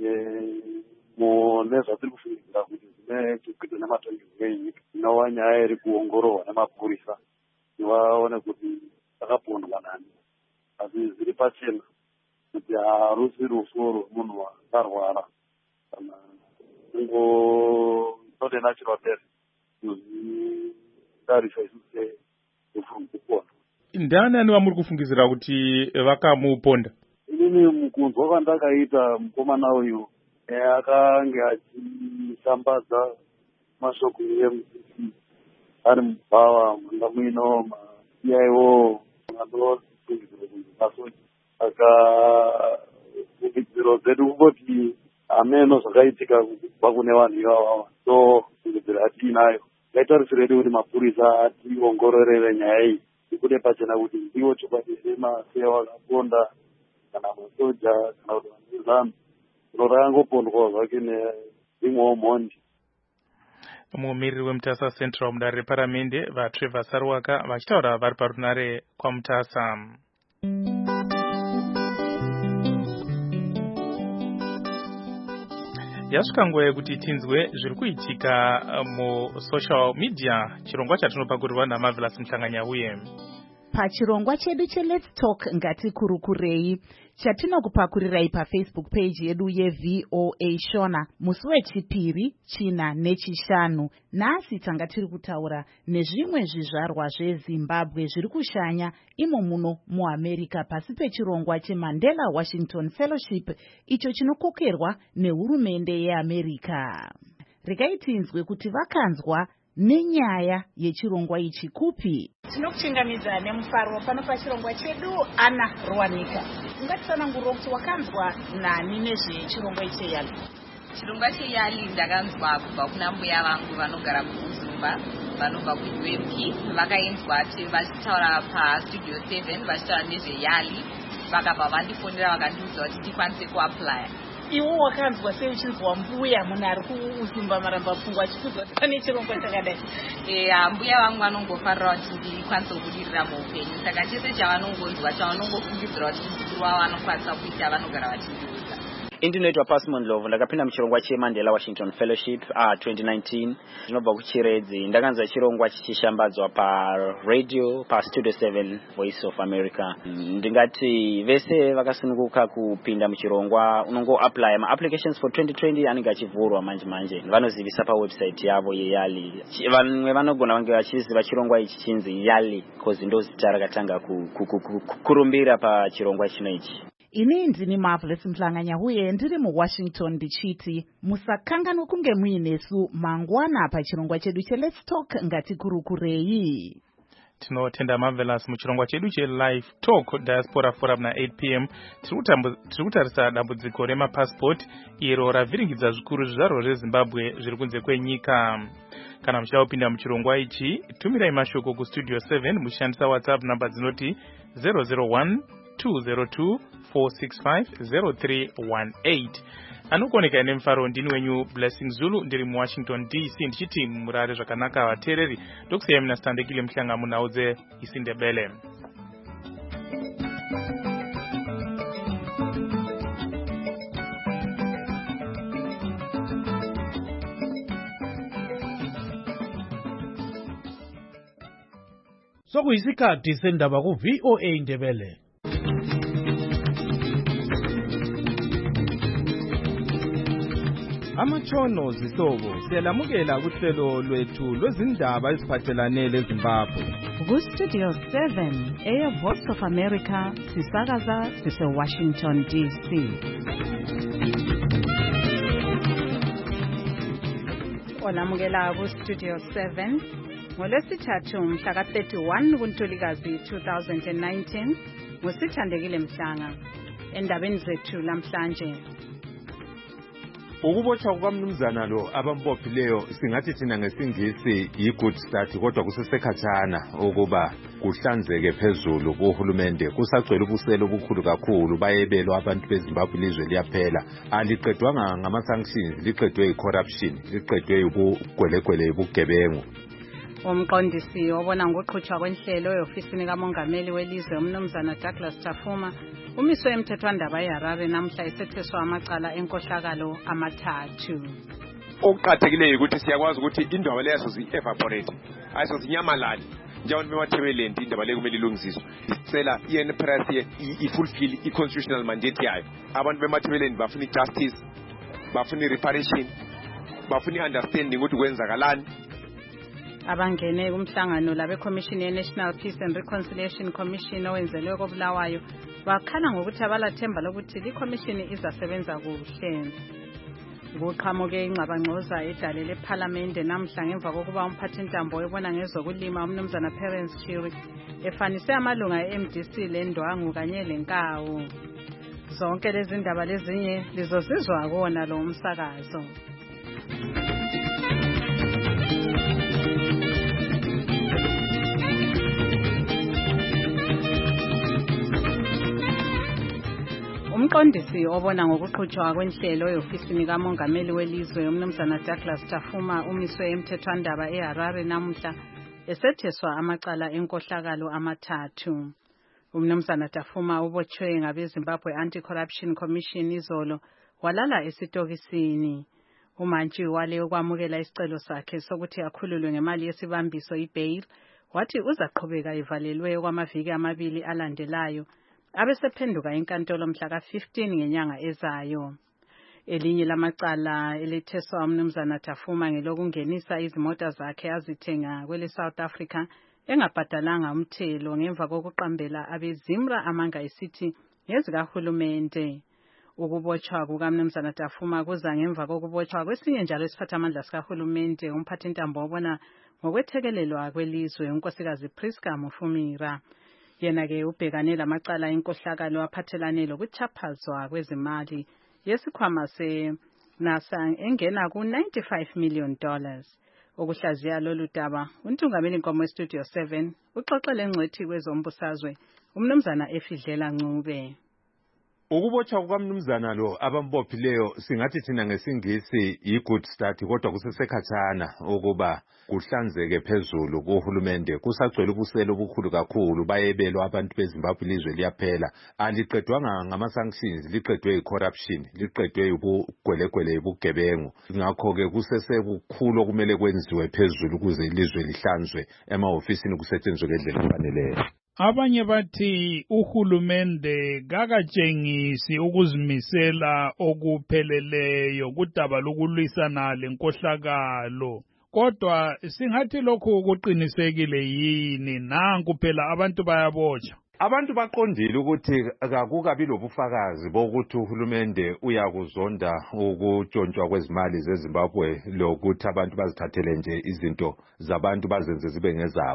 nezvatiri kufungidzira kuti zvine chekuita nematongerwo enyika inova nyaya iri kuongororwa nemapurisa kuti vaone kuti akapondwa nani, asi zviri pachena kuti harusi rufu rwemunhu akarwara kana ngo not a natural death. Kuzvitarisa isu sekupona. Ndianani vamuri kufungidzira kuti vakamuponda? Inini mukunzwa kwandakaita mukomana uyu akanga achishambadza mashoko eM D C ari mubhawa mwanga muino C I O andofungidzira kunzi masoja. Saka fungidziro dzedu kungoti ameno zvakaitika kubva kune vanhu ivava, so fungidziro atiinayo. Ngaitarisirei kuti mapurisa ationgororere nyaya iyi ikude pachena kuti ndiwo chokwadi here maseya vakaponda kana masoja kana kuti vanhu iro rakangopondwa zvake neimwewo mhondi. Mumiriri weMutasa Central mudare reparamende vaTrevor Saruwaka vachitaura vari parunare kwaMutasa. Yasvika nguva yekuti tinzwe zviri kuitika musocial media, chirongwa chatinopakurirwa naMarvelous Mhlanganyauye. Pachirongwa chedu cheLet's Talk ngatikurukurei chatinokupakurirai paFacebook page yedu yeV O A Shona musi wechipiri, china nechishanu. Nhasi tanga tiri kutaura nezvimwe zvizvarwa zveZimbabwe zviri kushanya imo muno muAmerica pasi pechirongwa cheMandela Washington Fellowship icho chinokokerwa nehurumende yeAmerica. Regai tinzwe kuti vakanzwa nenyaya yechirongwa ichi kupi. Tinokuchingamidza nemufaro pano pachirongwa chedu Ana Rwanika. Ungatitsanangurira kuti wakanzwa nani nezvechirongwa ichi yali? Chirongwa cheyali ndakanzwa kubva kuna mbuya vangu vanogara kuZumba vanobva kuU M P, vakainzwa vachitaura paStudio seven vachitaura nezveyali, vakabva vandifonera vakandiudza kuti ndikwanise kuaplya. Iwo wakanzwa sei uchinzwa mbuya munhu ari kuZumba maramba pfungwa achikudzwa kuti pane chirongwa chakadai? Eya, mbuya vangu vanongofarira kuti ndikwanise kubudirira muupenyu, saka chese chavanongonzwa chavanongofungidzira kuti mukuru wavo vanokwanisa kuita vanogara vachindiudza. Indinoitwa Pasmon Love, ndakapinda muchirongwa cheMandela Washington Fellowship uh, twenty nineteen. Ndinobva kuChiredzi. Ndakanzwa chirongwa chichishambadzwa paradio paStudio seven Voice of America. Ndingati vese vakasununguka kupinda muchirongwa unongo apply ma applications for twenty twenty anenge achivhurwa manje manje. Vanozivisa pawebsite yavo yeYali. Vamwe vanogona vange vachiziva chirongwa ichi chinzi YALI cause ndo zita rakatanga kurumbira pachirongwa chino ichi. Ini ndini Marvelous Mhlanganyauye ndiri muWashington ndichiti musakanganwa kunge muinesu mangwana pachirongwa chedu cheLet's Talk ngatikurukurei. tinotenda marvelous muchirongwa chedu che-live talk diaspora forum na-eight p m tiri kutarisa dambudziko remapassport iro ravhiringidza zvikuru zvizvarwa zvezimbabwe zviri kunze kwenyika. Kana muchida kupinda muchirongwa ichi, tumirai mashoko kustudio seven muchishandisa whatsapp namba dzinoti zero zero one two zero two four six five zero three one eight. Anokoneka nemufaro ndini wenyu Blessing Zulu ndiri muWashington D C ndichiti murare zvakanaka vateereri. Ndokusiyai muna Standekile Mhlanga munaudze isindebele. Sokuyisikhathi sendaba ku V O A Ndebele. Amatshono zihlobo siyalamukela kuhlelo lwethu lwezindaba eziphathelane leZimbabwe. Ku Studio seven eya Voice of America sisakaza sise Washington D C. Olamukela ku Studio seven ngolwesithathu mhla ka thirty-one kuNtulikazi two thousand nineteen ngusithandekile Mhlanga. Endabeni zethu lamhlanje, ukubotshwa kukamnumzana lo abambophileyo singathi thina ngesingisi yi-good start, kodwa kusesekhatshana ukuba kuhlanzeke phezulu kuhulumende. Kusagcwele ubuselo obukhulu kakhulu, bayebelwa abantu beZimbabwe ilizwe liyaphela. Aliqedwanga ngama-sanctions, liqedwe yi-corruption, liqedwe ubugwelegwele ubugebengu. Umqondisi obona ngokuqhutshwa kwenhlelo eofisini kamongameli welizwe umnumzana Douglas Tafuma umiswe emthethwandaba eHarare namhla esetheswa amacala enkohlakalo amathathu. Okuqathekileyo ukuthi siyakwazi ukuthi indaba leyo zi-evaporate, ayisozinyamalali njengoba bemathebelenti indaba leyo kumele ilungisiswe. Isicela i-N P R S i-fulfill i-constitutional mandate yayo. Abantu bemathebelenti bafuna i-justice, bafuna i-reparation, bafuna i-understanding ukuthi kwenzakalani. Abangene kumhlangano labe Commission ye-National Peace and Reconciliation Commission owenzelwe koBulawayo bakhala ngokuthi abalathemba lokuthi i-commission izasebenza kuhle. Kuqhamuke ingxabangxoza edale leParliamente namhla ngemva kokuba umphathintambo ebona ngezokulima umnumzana Parents Chiri efanise amalunga e-M D C leNdwangu kanye leNkawu. Zonke lezi ndaba lezinye lizosizwa kuona lo umsakazo. Umqondisi obona ngokuqhutshwa kwenhlelo eofisini kamongameli welizwe umnumzana Douglas Tafuma umiswe emthethwandaba eHarare namhla esetheswa amacala enkohlakalo amathathu. Umnumzana Tafuma ubotshwe ngabeZimbabwe Anti-Corruption Commission izolo walala esitokisini. Umantshi wale ukwamukela isicelo sakhe sokuthi akhululwe ngemali yesibambiso i-bail wathi uzaqhubeka evalelwe kwamaviki amabili alandelayo abesephenduka enkantolo mhla ka fifteen ngenyanga ezayo. Elinye lamacala eletheswa umnumzana Tafuma ngelokungenisa izimota zakhe azithenga kwele South Africa engabhadalanga umthelo ngemva kokuqambela abezimra amanga isithi ngezikahulumende. Ukubotshwa kukamnumzana Tafuma kuza ngemva kokubotshwa kwesinye njalo isiphathamandla sikahulumende umphathintambo obona ngokwethekelelwa kwelizwe unkosikazi Priska Mufumira. Yena-ke ubhekane lamacala enkohlakalo aphathelane lokuchaphazwa kwezimali yesikhwama se-NASA engena ku-ninety-five million dollars. Ukuhlaziya lolu daba untungameli inkomo estudio seven uxoxele ngcwethi kwezombusazwe umnumzana Efidlela Ncube. Ukubotshwa kukamnumzana lo abambophileyo singathi thina ngesingisi yi-good start, kodwa kusesekhatshana ukuba kuhlanzeke phezulu kuhulumende. Kusagcwele ubuselo obukhulu kakhulu, bayebelwa abantu beZimbabwe ilizwe liyaphela. Aliqedwanga ngama-sanctions, liqedwe yi-corruption, liqedwe ubugwelegwele ubugebengu. Ngakho-ke kusesekukhulu okumele kwenziwe phezulu ukuze ilizwe lihlanzwe, emahofisini kusetshenzwe ngendlela efaneleyo. Abanye bathi uhulumende kakatshengisi ukuzimisela okupheleleyo kudaba lokulwisana lenkohlakalo. Kodwa singathi lokhu kuqinisekile yini? Nanku phela abantu bayabotsha. Abantu baqondile ukuthi akukabi lobufakazi bokuthi uhulumende uyakuzonda ukutshontshwa kwezimali zeZimbabwe lokuthi abantu bazithathele nje izinto zabantu bazenze zibe ngezabo.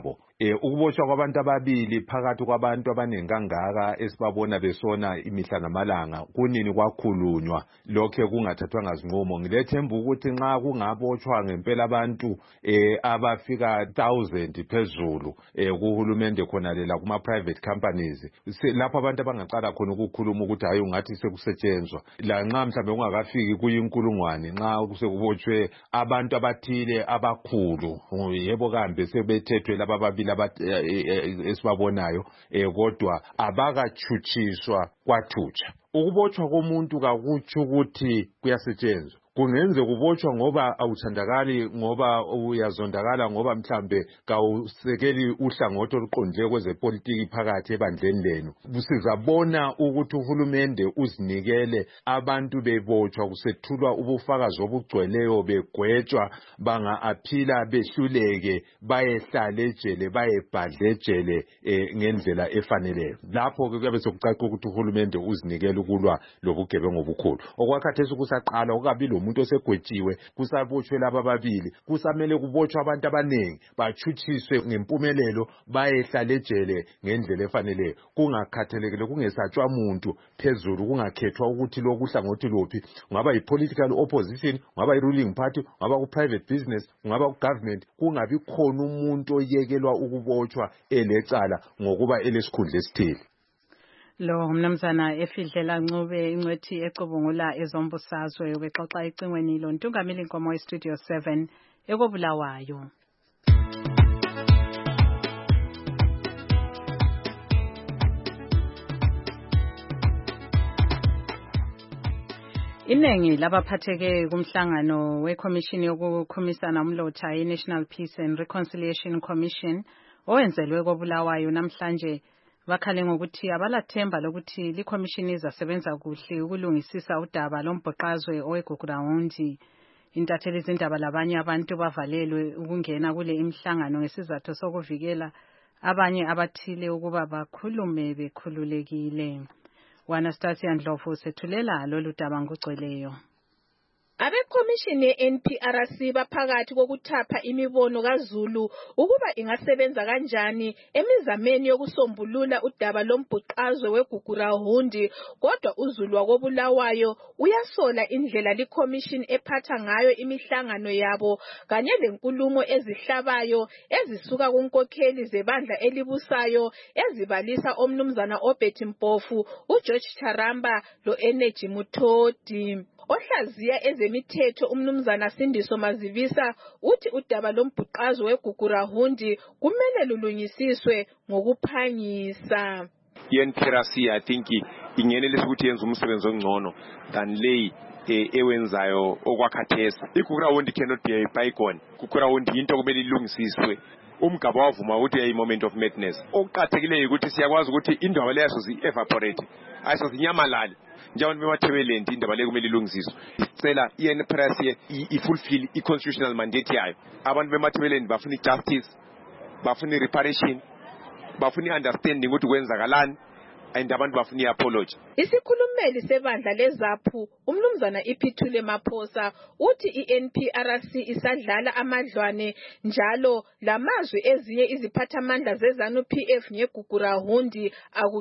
eh ukubotshwa kwabantu ababili phakathi kwabantu abaningi kangaka esibabona besona imihla namalanga kunini kwakhulunywa lokho kungathathwa ngazinqumo. Ngilethemba ukuthi nxa kungabotshwa ngempela abantu eh abafika one thousand phezulu eh kuhulumende khona lela kuma private companies lapho abantu abangaqala khona ukukhuluma ukuthi hayi ungathi sekusetshenzwa la nxa mhlambe ungakafiki kuyinkulungwane nxa kusekubotshwe abantu abathile abakhulu yebo kambe sebethethwe laba babili esibabonayo eh kodwa abakachuchiswa kwathutsha. Ukubotshwa komuntu kakutsho ukuthi kuyasetshenzwa. Kungenze kubotshwa ngoba awuthandakali ngoba uyazondakala ngoba mhlambe kawusekeli uhlangothi oluqondile kwezepolitiki phakathi ebandleni lenu. Sizabona ukuthi uhulumende uzinikele abantu bebotshwa kusethulwa ubufakazi obugcweleyo begwetshwa banga aphila behluleke bayehlala ejele bayebhadla ejele eh, ngendlela efaneleyo. Lapho ke kuyabe sokucaca ukuthi uhulumende uzinikele ukulwa lobugebengu obukhulu. Okwakhathesi kusaqala ukabili umuntu osegwetshiwe kusabotshwe laba ababili kusamele kubotshwe abantu abanengi bachuchiswe ngempumelelo bayehlala ejele ngendlela efaneleyo kungakhathalekile kungesatshwa umuntu phezulu kungakhethwa ukuthi lokuhla ngothi lophi ngaba yipolitical opposition ngaba yiruling party ngaba ku private business ngaba ku government kungabi khona umuntu oyekelwa ukubotshwa elecala ngokuba elesikhundla esithile. Lo mnumzana Efidlela Ncube ingcwethi ecubungula ezombusazwe ubexoxa ecingweni lo Ntungamili Nkomo eStudio seven ekobulawayo. Inengi labaphatheke kumhlangano weCommission yokukhumisana umlotha iNational Peace and Reconciliation Commission owenzelwe kobulawayo namhlanje bakhale ngokuthi abalathemba lokuthi liCommission izasebenza kuhle ukulungisisa udaba lombhoqazwe oweGugurawundi. Intatheli izindaba labanye abantu bavalelwe ukungena kule imhlangano ngesizathu sokuvikela abanye abathile ukuba bakhulume bekhululekile. Anastasia Ndlovu sethulela lolu daba ngugcweleyo. Abekhomishini ye-N P R C baphakathi kokuthapha imibono kaZulu ukuba ingasebenza kanjani emizameni yokusombulula udaba lombhuqazwe weGugurawundi, kodwa uZulu wakobulawayo uyasola indlela liCommission ephatha ngayo imihlangano yabo kanye lenkulumo ezihlabayo ezisuka kunkokheli zebandla elibusayo ezibalisa omnumzana Obert Mpofu, uGeorge Charamba lo Energy Muthodi. Ohlaziya ezemithetho umnumzana Sindiso Mazivisa uthi udaba lombhuqazwe weGugurawundi kumele lulungisiswe ngokuphangisa. I-N P R C I think ingenelisa ukuthi yenza umsebenzi ongcono than le ewenzayo okwakhathesi. iGugurawundi cannot be a bygone. iGugurawundi into kumele ilungisiswe. Umgaba wavuma ukuthi ayi moment of madness. Okuqhathekileyo ukuthi siyakwazi ukuthi indaba leyaso zi-evaporate ayisozinyamalali njengoba bemathebelenti indaba le kumele ilungisiswe. Isicela i-N P R C ifulfill i-constitutional mandate yayo. Abantu bemathebelenti bafuna i-justice, bafuna i-reparation, bafuna i-understanding ukuthi kwenzakalani and abantu bafuna i-apology. Isikhulumeli sebandla leZAPHU umnumzana Iphithule Maphosa uthi i-N P R C isadlala amadlwane njalo lamazwi ezinye iziphathamandla zeZANU P F ngeGugurawundi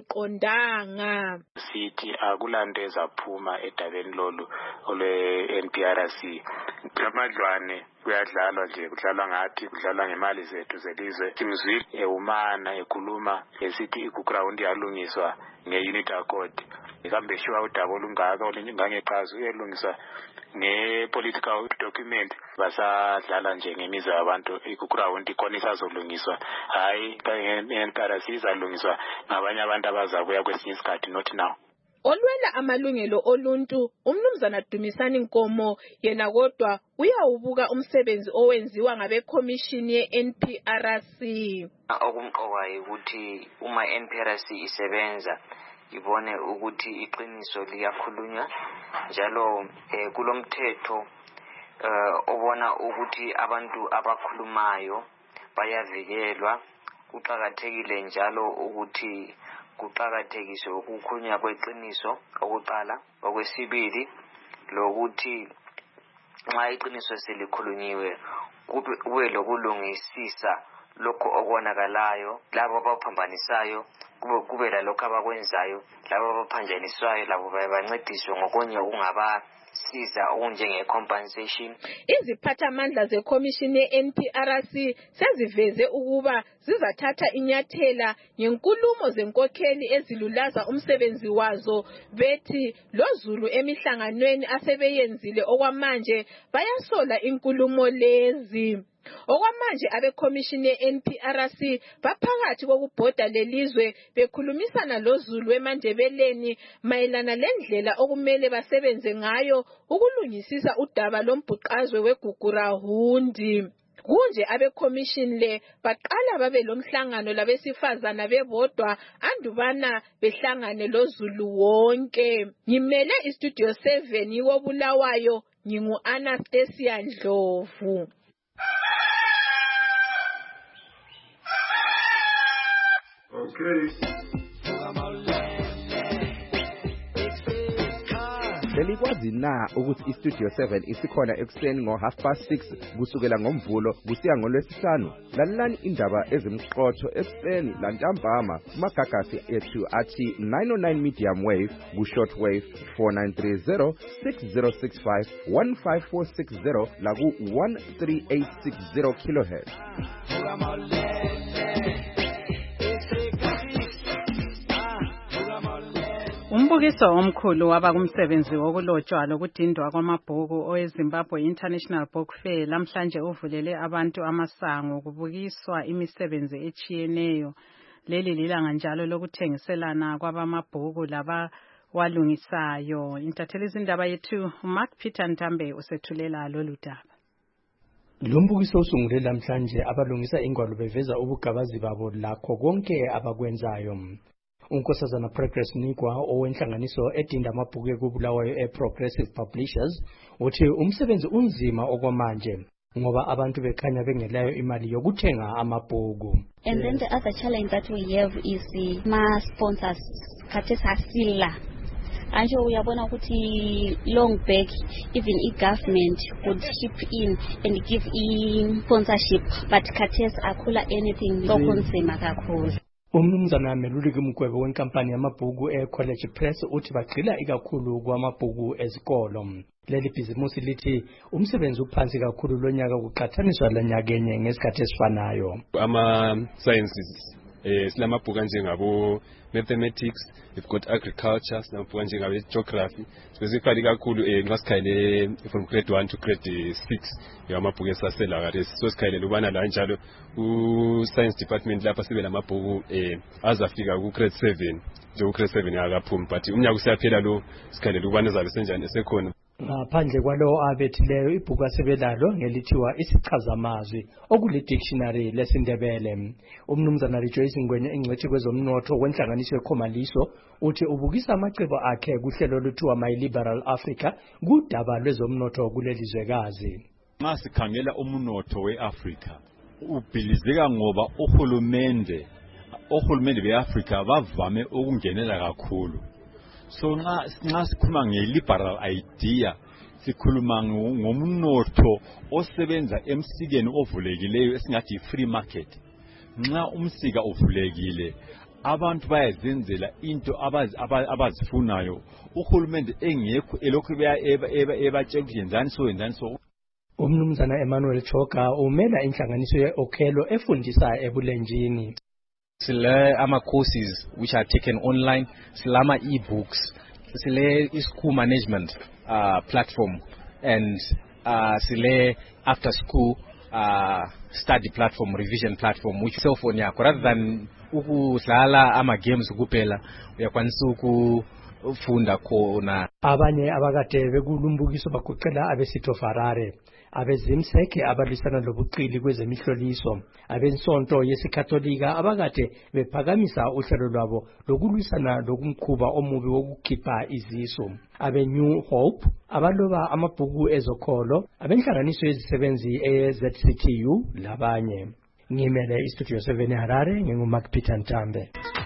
akuqondanga. Sithi akulanto ezaphuma edabeni lolu olwe-N P R C. Amadlwane kuyadlalwa nje kudlalwa ngathi kudlalwa ngemali zethu zelizwe. Simzwile eumana ekhuluma esithi iGugurawundi yalungiswa nge-unit accord. Ikambe shiwa udaba olungaka olungangeqhaza uyelungiswa nge-political document basadlala nje ngemiza yabantu iGugurawundi khona isazolungiswa hayi i-N P R C izalungiswa ngabanye abantu abazabuya kwesinye isikhathi not now. Olwela amalungelo oluntu umnumzana Dumisani Nkomo yena kodwa uyawubuka umsebenzi owenziwa ngabekhomishini ye-N P R C. Okumqoka ukuthi uma i-N P R C isebenza ibone ukuthi iqiniso liyakhulunywa njalo eh, kulomthetho eh, obona ukuthi abantu abakhulumayo bayavikelwa. Kuqhakathekile njalo ukuthi kuqhakathekiswe ukukhulunywa kweqiniso okuqala. Okwesibili lokuthi nxa iqiniso selikhulunyiwe kube lokulungisisa lokho okwonakalayo, labo abaphambanisayo kube kube lalokho abakwenzayo, labo abaphanjaniswayo labo bayabancediswa ngokunye okungabasiza okunjenge-compensation. Iziphathamandla zekhomishini ye-N P R C seziveze ukuba zizathatha inyathela ngenkulumo zenkokheli ezilulaza umsebenzi wazo, bethi loZulu emihlanganweni asebeyenzile okwamanje bayasola inkulumo lezi. Okwamanje abekhomishini ye-N P R C baphakathi kokubhoda lelizwe bekhulumisana loZulu eMandebeleni mayelana lendlela okumele basebenze ngayo ukulungisisa udaba lombhuqazwe weGugurahundi. Kunje abekhomishini le baqala babe lomhlangano labesifazana bebodwa andubana behlangane loZulu wonke. Ngimele istudio seven yiwo Bulawayo, ngingu Anastasia Ndlovu. Okay. Belikwazi na ukuthi iStudio seven isikhona ekuseni ngo half past six kusukela ngomvulo kusiya ngolwesihlanu? Lalelani indaba ezimqotho ekuseni lantambama kumagagasi ethu athi nine oh nine medium wave ku short wave four nine three zero six zero six five one five four six zero la ku one three eight six zero kilohertz. Umbukiso omkhulu waba kumsebenzi wokulotshwa lokudindwa kwamabhuku oweZimbabwe International Book Fair lamhlanje uvulele abantu amasango kubukiswa imisebenzi echiyeneyo. Leli lilanga njalo lokuthengiselana kwabamabhuku laba walungisayo. Intatheli izindaba yethu Mark Peter Ntambe usethulela lolu daba. Lumbukiso usungule lamhlanje abalungisa ingwalo beveza ubugabazi babo lakho konke abakwenzayo. Unkosazana Progress Nikwa owenhlanganiso edinda amabhuku ekubulawayo e-Progressive Publishers uthi umsebenzi unzima okwamanje ngoba abantu bekhanya bengelayo imali yokuthenga amabhuku. And then the other challenge that we have is the ma sponsors kathesa sila. Anje uyabona ukuthi long back even i-government would chip in and give in sponsorship but kathesa akula anything lokunzima kakhulu. Umnumzana Meluliki Mkwebe wenkampani yamabhuku e-College Press uthi bagxila ikakhulu kwamabhuku ezikolo. Leli bhizimusi lithi umsebenzi uphansi kakhulu lonyaka kuqhathaniswa lonyaka enye ngesikhathi esifanayo. Ama sciences eh silamabhuku njengabo mathematics, we've got agriculture, silamabhuku njengabo geography. Specifically kakhulu eh ngasikhayile from grade one to grade six yamabhuku esasela kade so sikhayile ubana la njalo u science department lapha sibe lamabhuku eh azafika ku grade seven nje ku grade seven akaphumi but umnyaka usiyaphela lo sikhayile ubana zabe senjani esekhona. Ngaphandle kwalo abethileyo ibhuku asebelalo ngelithiwa isichazamazwi okule dictionary lesindebele. Umnumzana Rejoice Ngwenya ingcwethi kwezomnotho wenhlanganiso eKhomaliso uthi ubukisa amacebo akhe kuhlelo luthiwa My Liberal Africa kudaba lwezomnotho kulelizwekazi. Masikhangela umnotho weAfrica ubhilizeka ngoba uhulumende ohulumende beAfrica bavame ukungenela kakhulu. So nxa nxa sikhuluma nge-liberal idea sikhuluma ngomnotho osebenza emsikeni ovulekileyo esingathi free market. Nxa umsika uvulekile abantu bayazenzela into abazifunayo uhulumende engekho elokhu ebatshela ukuthi yenzani so yenzani so. Umnumzana Emmanuel Choka umela inhlanganiso ye-Okhelo efundisa ebulenjini. Sile ama courses which are taken online, silama e-books, sile school management uh, platform, and uh, sile after school uh, study platform, revision platform, which cell phone yakho rather than ukudlala ama games kuphela uyakwanisa ukufunda khona. Abanye abakade bekulumbukiso bagoqela abesitho Farare, abezimseke abalwisana lobuqili kwezemihloliso, abensonto yesikatolika abakade bephakamisa uhlelo lwabo lokulwisana lokumkhuba omubi wokukhipha izisu, abe New Hope abaloba amabhuku ezokholo, abenhlanganiso yezisebenzi e-Z C T U labanye. Ngimele iStudio seven Harare ngingu Mark Peter Ntambe.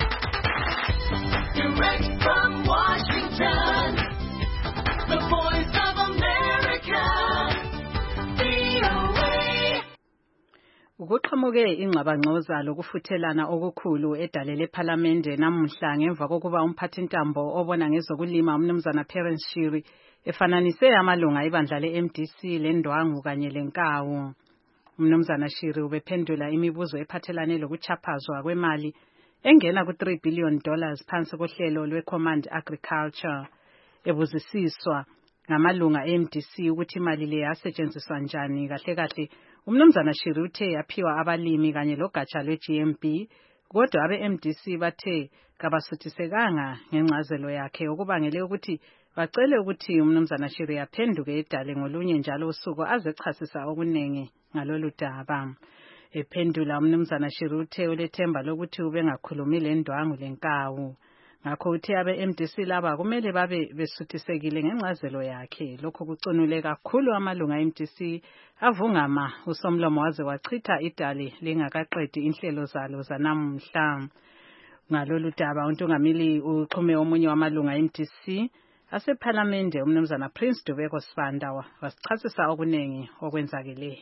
Direct from Washington, the voice of America, V O A. Kuqhamuke ingxabangxoza lokufuthelana okukhulu edale lePhalamende namuhla ngemva kokuba umphathintambo obona ngezokulima umnumzana Terence Shiri efananise amalunga ebandla le-M D C lendwangu kanye lenkawu. Umnumzana Shiri ubephendula imibuzo ephathelane lokuchaphazwa kwemali engena ku three billion dollars phansi kohlelo lwe-Command Agriculture. Ebuzisiswa ngamalunga e-M D C ukuthi imali le yasetshenziswa njani kahle kahle, umnumzana Shiri uthe yaphiwa abalimi kanye logatsha lwe-G M B, kodwa abe-M D C bathe kabasuthisekanga ngencazelo yakhe okubangele ukuthi bacele ukuthi umnumzana Shiri yaphenduke edale ngolunye njalo usuku azechasisa okunengi ngalolu daba. Ephendula umnumzana Shiri uthe ulethemba lokuthi ubengakhulumi lendwangu lenkawu. Ngakho uthe abe-M D C laba kumele babe besuthisekile ngencazelo yakhe. Lokho kucunule kakhulu amalunga e-M D C avungama usomlomo waze wachitha idale lingakaqedi inhlelo zalo zanamuhla. Ngalolu daba uNtungamili uxhume omunye wamalunga e-M D C asePhalamende umnumzana Prince Dubeko Sibanda wasichasisa okunengi okwenzakele.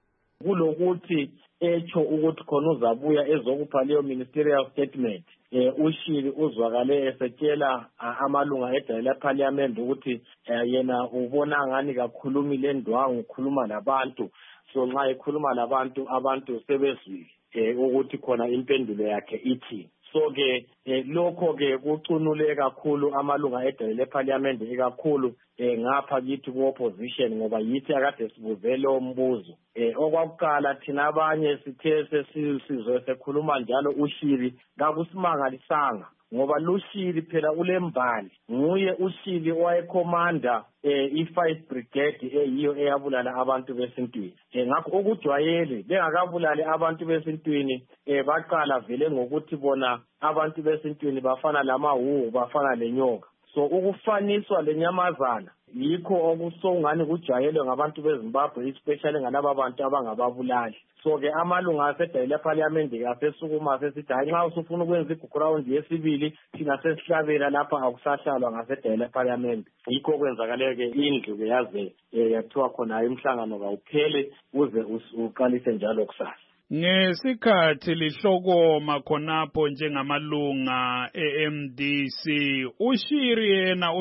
Kulokuthi echo ukuthi khona uzabuya ezokupha leyo ministerial statement, eh uShiri uzwakale esetshela amalunga edale leParliament ukuthi yena ubona ngani kakhulumi lendwangu ukhuluma labantu, so nxa ekhuluma labantu abantu sebezwile ukuthi khona impendulo yakhe ithi. So ke lokho ke kucunule kakhulu amalunga edale leParliament ekakhulu ngapha kithi ku-opposition ngoba yithi akade sibuze lo mbuzo. Okwakuqala thina abanye sithe sesizwe sekhuluma njalo uShiri kakusimangalisanga ngoba luShiri phela ulembali, nguye uShiri owayekhomanda i-five brigade eyiyo eyabulala abantu besintwini. Ngakho ukujwayele bengakabulali abantu besintwini baqala vele ngokuthi bona abantu besintwini bafana lamahuku bafana lenyoka. So ukufaniswa lenyamazana yikho okusongani kujayelwe ngabantu beZimbabwe, especially ngalaba bantu abangababulali. So ke amalunga asedale leParliament asesukuma sesithi hayi nxa usufuna ukwenza iguground yesibili thina sesihlabela lapha akusahlalwa ngasedale leParliament. Yikho kwenzakale ke indlu ke yaze yathiwa khona imhlangano kawuphele uze uqalise njalo kusasa. Ngesikhathi lihlokoma khonapho njengamalunga e-M D C, uShiri yena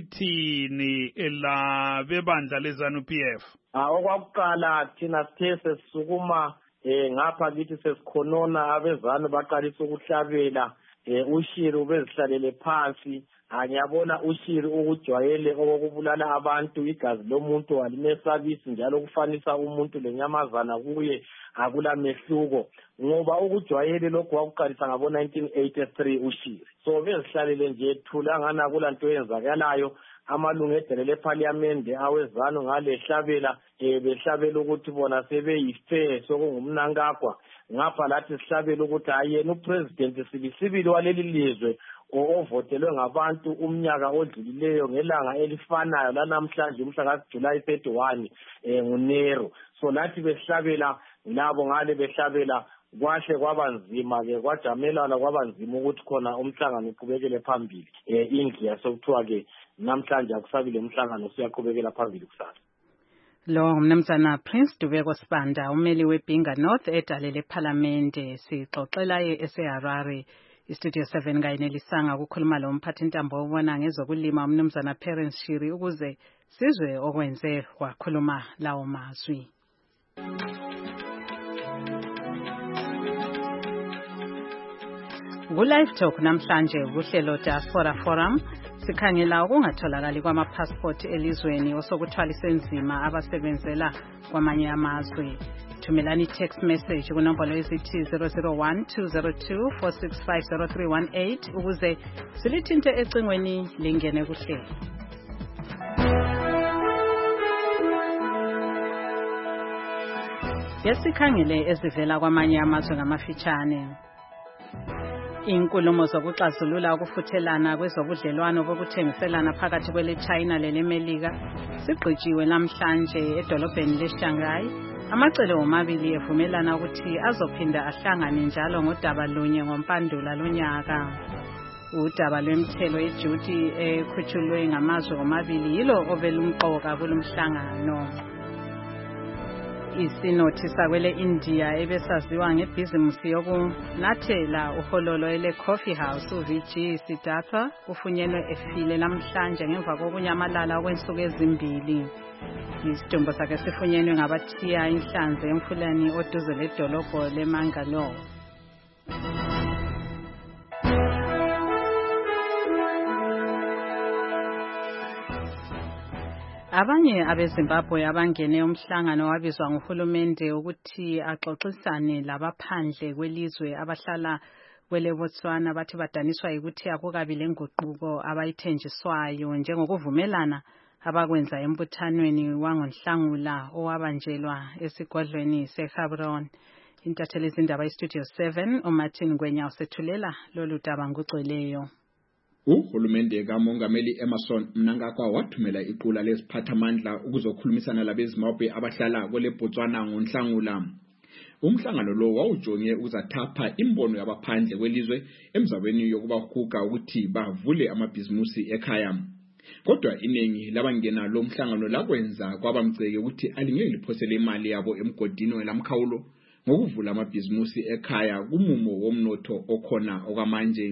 ubesithini ela bebandla leZANU P F? Ah okwakuqala thina sithe sesukuma ngapha kithi sesikhonona abezanu baqalisa ukuhlabela uShiri ubezihlalele phansi. Angiyabona uShiri ukujwayele okubulala abantu, igazi lomuntu walimesabisi njalo kufanisa umuntu lenyamazana kuye akula mehluko ngoba ukujwayele lokho wakuqalisa ngabo nineteen eighty-three uShiri. So bezihlalele nje ethula ngana akula nto yenzakalayo. Amalunga edale leParliament awezanu ngalehlabela behlabela ukuthi bona sebeyife sokungumnankagwa. Ngapha lathi sihlabela ukuthi ayena upresident sibisibili waleli lizwe ovotelwe ngabantu umnyaka odlulileyo ngelanga elifanayo lanamhlanje umhla kaJuly thirty-one nguNero. So lathi behlabela labo ngale behlabela kwahle kwabanzima ke kwajamelana kwabanzima ukuthi khona umhlangano uqhubekele phambili. Indlu yasokuthiwa ke namhlanje akusabile umhlangano usiyaqhubekela phambili kusasa. Lo mnumzana Prince Dubeko Sibanda umeli weBinga North edale lePhalamende sixoxela eseHarare. iStudio seven kayenelisanga ukukhuluma lo mphathintambo obona ngezokulima umnumzana Terence Shiri ukuze sizwe okwenze wakhuluma lawo mazwi. Ku-Live Talk namhlanje kuhlelo Diaspora Forum sikhangela ukungatholakali kwama-passport elizweni osokuthwalisa enzima abasebenzela kwamanye amazwe. Thumelani text message kunombolo ezithi zero zero one two zero two four six five zero three one eight ukuze silithinte ecingweni lingene kuhlelo. Yesikhangele ezivela kwamanye amazwe ngamafitshane. Inkulumo zokuxazulula ukufuthelana kwezobudlelwano bokuthengiselana phakathi kwele China lelemelika sigqijiwe namhlanje edolobheni leShanghai. Amacele omabili evumelana ukuthi azophinda ahlangane njalo ngodaba lunye ngompandula lonyaka. Udaba lwemthelo eJudy ekhutshulwe ngamazwe omabili yilo obelumqoka kulomhlangano. Isinothi sakwele India ebesaziwa ngebhizimusi yokunathela uhololo ele Coffee House uV G Siddhartha ufunyenwe efile namhlanje ngemva kokunyamalala okwensuku ezimbili. Isidumbu sakhe sifunyenwe ngabathiya inhlanze emfuleni oduze ledolobho leMangalore. Abanye abeZimbabwe abangene umhlangano wabizwa nguhulumende ukuthi axoxisane labaphandle kwelizwe abahlala kwele Botswana bathi badaniswa ukuthi akukabi lenguquko abayithenjiswayo njengokuvumelana abakwenza embuthanweni wangonhlangula owabanjelwa esigodlweni seGaborone. Intatheli izindaba iStudio seven uMartin Ngwenya usethulela lolu daba ngugcweleyo. Uhulumende kaMongameli Emmerson Mnangagwa wathumela iqula lesiphathamandla ukuzokhulumisana labeZimbabwe abahlala kwele Botswana ngonhlangula. Umhlangano lo wawujonge uzathapha imbono yabaphandle kwelizwe emzabeni yokubahuga ukuthi bavule amabhizimusi ekhaya. Kodwa iningi labangena lo mhlangano lakwenza kwabamceke ukuthi alingeke liphosele imali yabo emgodini welamkhawulo ngokuvula amabhizimusi ekhaya kumumo womnotho okhona okwamanje.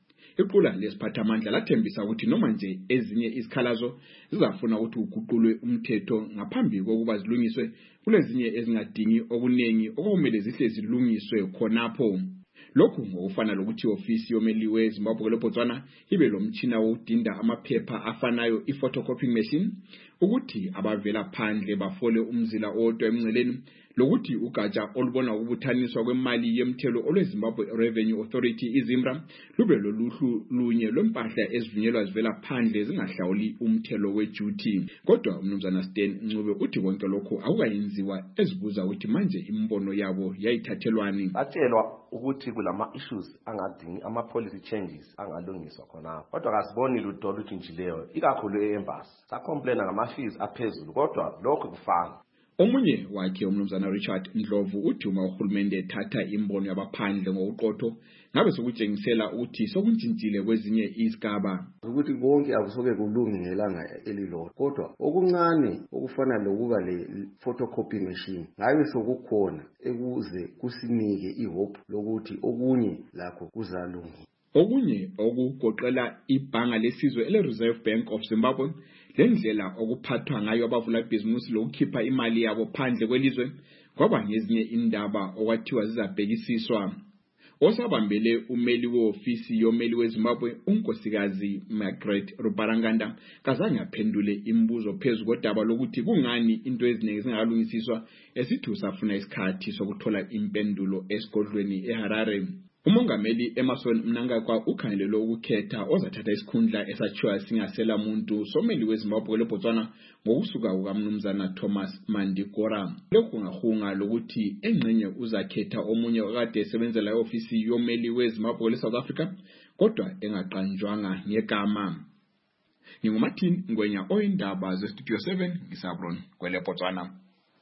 Iqula lesiphathamandla lathembisa ukuthi noma nje ezinye isikhalazo zizafuna ukuthi uguqulwe umthetho ngaphambi kokuba zilungiswe kulezinye ezingadingi okunengi okumele zihle zilungiswe khonapho. Lokhu ngokufana lokuthi ofisi yomeliwe eZimbabwe leBotswana ibe lomtshina wokudinda amaphepha afanayo i-photocopying machine, ukuthi abavela phandle bafole umzila owodwa emnceleni, lokuthi ugatsha olubona ukubuthaniswa kwemali yemthelo olweZimbabwe Revenue Authority iZIMRA lube loluhlu lunye lwempahla ezivunyelwa zivela phandle zingahlawuli umthelo weduty. Kodwa umnumzana Stan Ncube uthi konke lokho akukayenziwa ezibuza ukuthi manje imbono yabo yayithathelwani. Batshelwa ukuthi kulama issues angadingi ama policy changes angalungiswa khona, kodwa kasiboni lutho oluthinjileyo ikakhulu eembassy sakomplaina ngama fees aphezulu, kodwa lokho kufana. Omunye wakhe umnumzana Richard Ndlovu uthi uma uhulumende ethatha imbono yabaphandle ngokuqotho ngabe sokutshengisela ukuthi sokuntshintshile kwezinye izigaba ukuthi konke akusoke kulungi ngelanga elilodwa, kodwa okuncane okufana lokuba le photocopy machine ngabe sokukhona ekuze kusinike ihope lokuthi okunye lakho kuzalunga. Okunye okugoqela ibhanga lesizwe ele Reserve Bank of Zimbabwe lendlela okuphathwa ngayo abavula ibhizimusi lokukhipha imali yabo phandle kwelizwe kwaba ngezinye indaba okwathiwa zizabhekisiswa. Osabambele umeli weofisi yomeli weZimbabwe unkosikazi Margaret Ruparanganda kazange aphendule imibuzo phezu kodaba lokuthi kungani into eziningi zingalungisiswa esithi usafuna isikhathi sokuthola impendulo esigodlweni eHarare. Umongameli Emmerson Mnangagwa ukhangelele ukukhetha ozathatha isikhundla esachiwa singasela muntu someli weZimbabwe leBotswana ngokusuka kukaMnumzana Thomas Mandikora. Lokhu kungahunga lokuthi engcenye uzakhetha omunye okade esebenzela eofisi yomeli weZimbabwe leSouth Africa kodwa engaqanjwanga ngegama. NginguMartin Ngwenya oyindaba zeStudio seven ngisabron kwele Botswana.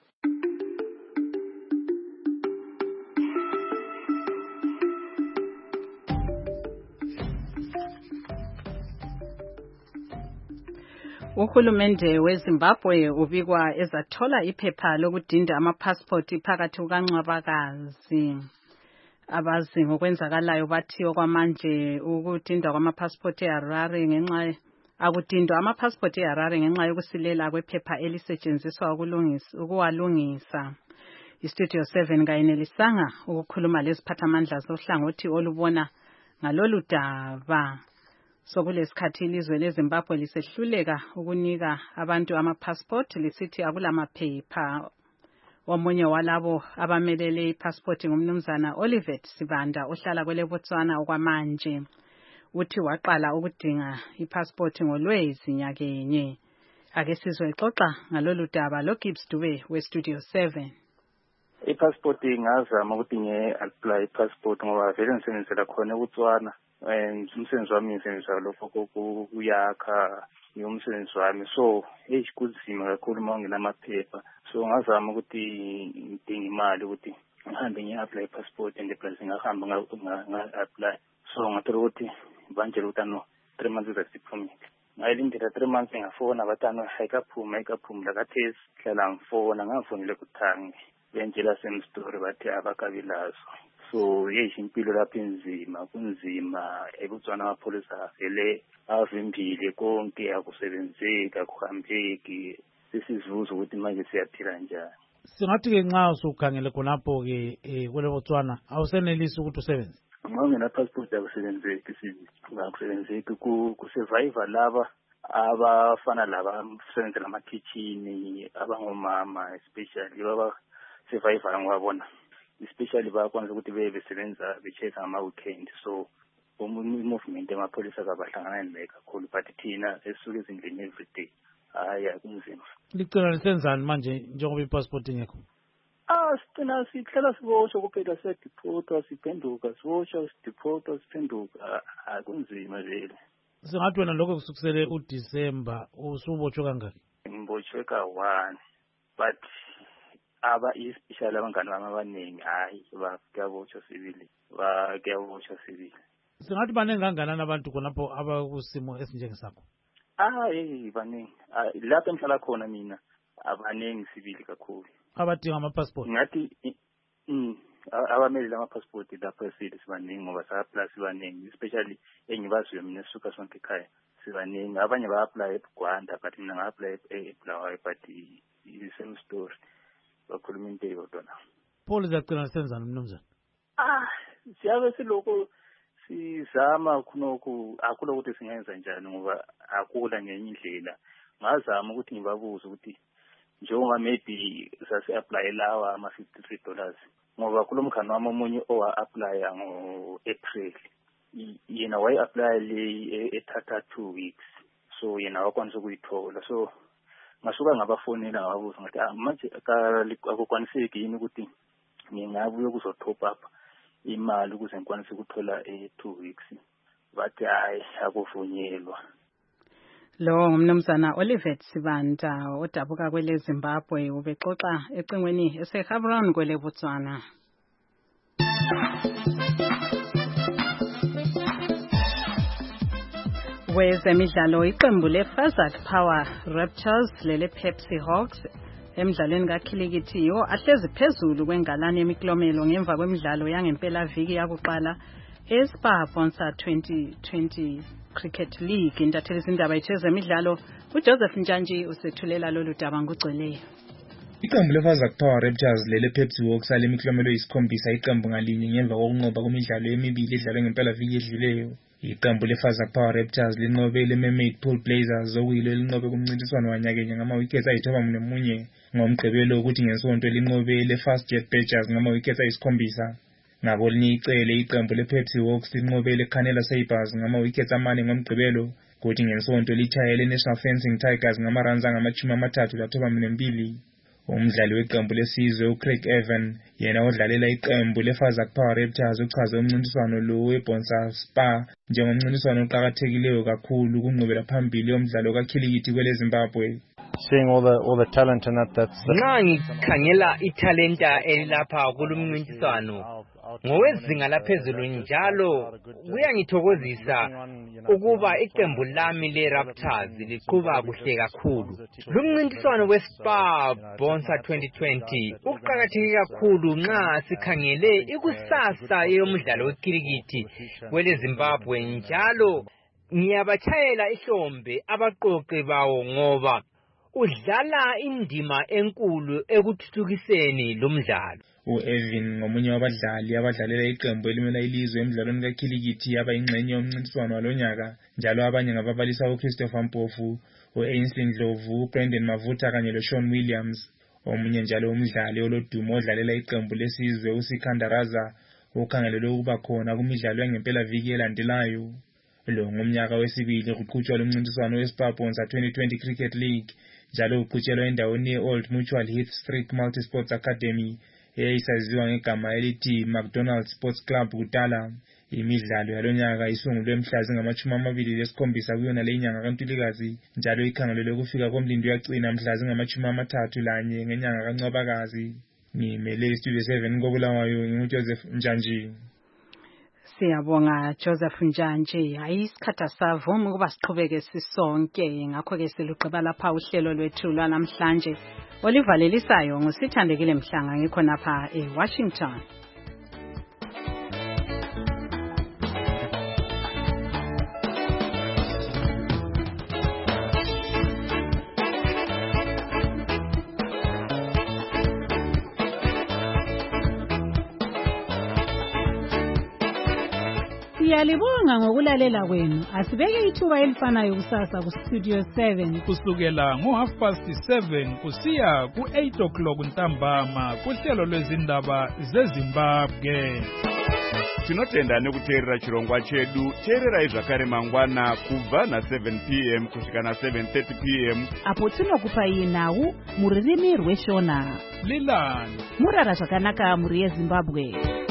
Uhulumende weZimbabwe ubikwa ezathola iphepha lokudinda amapassport phakathi kukaNcwabakazi. Abazi ngokwenzakalayo bathi okwamanje ukudinda kwamapassport eHarare ngenxa akudindwa amapassport eHarare ngenxa yokusilela kwephepha elisetshenziswa ukulungisa ukuwalungisa. iStudio seven kayenelisanga ukukhuluma lesiphathamandla sohlangothi olubona ngalolu daba. Sokulesikhathi ilizwe leZimbabwe lisehluleka ukunika abantu amapassport lisithi akulamaphepha. Omunye walabo abamelele ipassport ngumnumzana Olivet Sibanda ohlala kwele Botswana okwamanje. Uthi waqala ukudinga ipassport ngolwezi nyakenye. Ake sizwe xoxa ngalolu daba lo Gibbs Dube weStudio seven. I-passport ingazama ukuthi nge-apply i-passport ngoba vele ngisebenzela khona eBotswana. And umsebenzi wami ngisebenzisa lokho kokuyakha umsebenzi wami, so eish kunzima kakhulu uma nginamaphepha. So ngazama ukuthi ngidinga imali ukuthi ngihambe ngi-apply i-passport and plus ngahamba nga-apply. So ngathola ukuthi banjela ukuthi ano three months is a permit. ngayilindela three months ngafona batano ayikaphuma ayikaphuma lakathesi hlala ngifona ngafonile kuthangi bentshela same story bathi abakabilazo. So yeshi impilo lapha inzima kunzima ebutswana amapholisa vele avimbile konke akusebenzeki akuhambeki sisizuza ukuthi manje siyaphila njani. Singathi ke nxa usukhangele khonapho ke kule Botswana awusenelisi ukuthi usebenze. Ngingena passport akusebenzeki sizi ngakusebenzeki ku survivor laba abafana laba abasebenzela ama kitchen abangomama especially baba survivor ngwabona especially bayakwanisa ukuthi bebesebenza becheck ama weekend. So movement emapholisa kabahlangana naye kakhulu but thina esuke ezindlini everyday haya kunzima. Licela lisenzani manje njengoba ipassport ingekho? Ah sicina sihlala siboshwa kuphela siyadeport siphenduka siboshwa sideport siphenduka akunzima vele. Singathi wena lokho kusukusele uDecember usubotshwe kangaki? Ngibotshwe ka one but aba especially abangani bami abaningi hayi bakuyabotshwa sibili bakuyabotshwa sibili. Singathi baningi kangakanani abantu khonapho abakusimo esinjengesakho? Ah eh baningi lapho engihlala khona mina abaningi sibili kakhulu abadinga ama-passport. Ngathi mm abameli lama-passport lapho esidi sibaningi ngoba sa-apply sibaningi especially engibaziyo mina esuka sonke ekhaya sibaningi abanye ba-apply eBugwanda but mina nga-apply eBulawayo but i-same story bakhuluma into eyodwa na. Paul zacela senzani mnumzana? Ah siyabe siloko sizama khonokho akula ukuthi singenza njani ngoba akula ngenye indlela ngazama ukuthi ngibabuze ukuthi njengoba maybe sasi apply lawa ama fifty-three dollars ngoba kulomkhano wami omunye owa apply ngo April yena way apply le ethatha two weeks so yena wakwanisa ukuyithola. So ngasuka ngabafonela ngababuza ngathi ah manje akukwaniseki yini ukuthi ngingabuye kuzo top up imali ukuze ngikwanise ukuthola e two weeks bathi hayi akuvunyelwa. Lo ngumnumzana Olivet Sibanda odabuka kwele Zimbabwe ubexoxa ecingweni eseHabron kwele Botswana. Wezemidlalo iqembu leFazak Power Raptors lele Pepsi Hawks emidlalweni kaKhilikithi ahlezi phezulu kwengalane yemiklomelo ngemva kwemidlalo yangempela viki yakuqala eSpa Bonsa twenty twenty Cricket League. Intatheli izindaba yezemidlalo uJoseph Njanji usethulela lolu daba ngugcweleyo. Iqembu leFazak Power Raptors lele Pepsi Hawks alemiklomelo isikhombisa iqembu ngalinye ngemva kokunqoba kwemidlalo emibili edlalwe ngempela viki edluleyo. Iqembu leFazak Power Raptors linqobe leMermaid Pool Blazers okuyilo linqobe kumncintiswano wanyakenye ngama-wickets ayithoba munye ngomgqibelo ukuthi ngesonto linqobe leFastjet Badgers ngama-wickets ayisikhombisa. Ngakolinye icele iqembu lePepsi Hawks linqobe leCanela Sabres ngama-wickets amane ngomgqibelo kuthi ngesonto litshayele leNational Fencing Tigers ngama-runs angamachumi amathathu lathoba mbili. Umdlali weqembu lesizwe uCraig Evan yena odlalela iqembu leFazak Power Raptors uchaze umncintiswano lo weBonsa Spa njengomncintiswano oqhakathekileyo kakhulu kunqubela phambili yomdlalo kaKhilikithi kwele Zimbabwe. Seeing all the all the talent in that that's nxa ngikhangela italenta elilapha kulumncintiswano ngowezinga laphezulu njalo kuyangithokozisa ukuba iqembu lami leRaptors liqhuba kuhle kakhulu. Lumncintiswano weSpa Bonsa twenty twenty uqhakatheke kakhulu nxa sikhangele ikusasa yomdlalo weKhilikithi kwele Zimbabwe njalo ngiyabachayela ihlombe abaqoqi bawo ngoba udlala indima enkulu ekuthuthukiseni lomdlalo. U-Evin ngomunye wabadlali abadlalela iqembu elimela ilizwe emidlalweni kaKhilikithi abayingxenye yomncintiswano walonyaka njalo abanye ngababalisa uChristopher Mpofu, u-Ainsley Ndlovu, uBrendan Mavuta kanye loSean Williams. Omunye njalo umdlali olodumo odlalela iqembu lesizwe uSikandar Raza ukhangelelwe ukuba khona kumidlalo yangempela viki elandelayo. Lo ngomnyaka wesibili kuqhutshwa lumncintiswano weSpa Bonsa twenty twenty Cricket League njalo uqhutshelwa endaweni ye-Old Mutual Heath Street Multi-Sports Academy eyayisaziwa ngegama elithi McDonald's Sports Club kudala. Imidlalo yalonyaka isungulwe mhla zingamachumi amabili lesikhombisa kuyona le nyanga kaNtulikazi njalo ikhangelelwe ukufika komlindi yagcina mhla zingamachumi amathathu lanye ngenyanga kaNcwabakazi. Ngimele iStudio seven koBulawayo nginguJoseph Njanji. Siyabonga Joseph Njanje. Hayi isikhathi asavuma ukuba siqhubeke sisonke, ngakho ke siluqeba lapha uhlelo lwethu lwanamhlanje. Olivalelisayo ngusithandekile Mhlanga ngikho napha eWashington. Siyalibonga ngokulalela kwenu. Asibeke ithuba elifanayo kusasa ku Studio seven kusukela ngo half past seven kusiya ku eight o'clock ntambama kuhlelo lwezindaba zeZimbabwe. Tinotenda nekuteerera chirongwa chedu. Teererai zvakare mangwana kubva na seven p m kusvika na seven thirty p m apo tinokupai nhau mururimi rweshona. Lilani murara zvakanaka muri yeZimbabwe.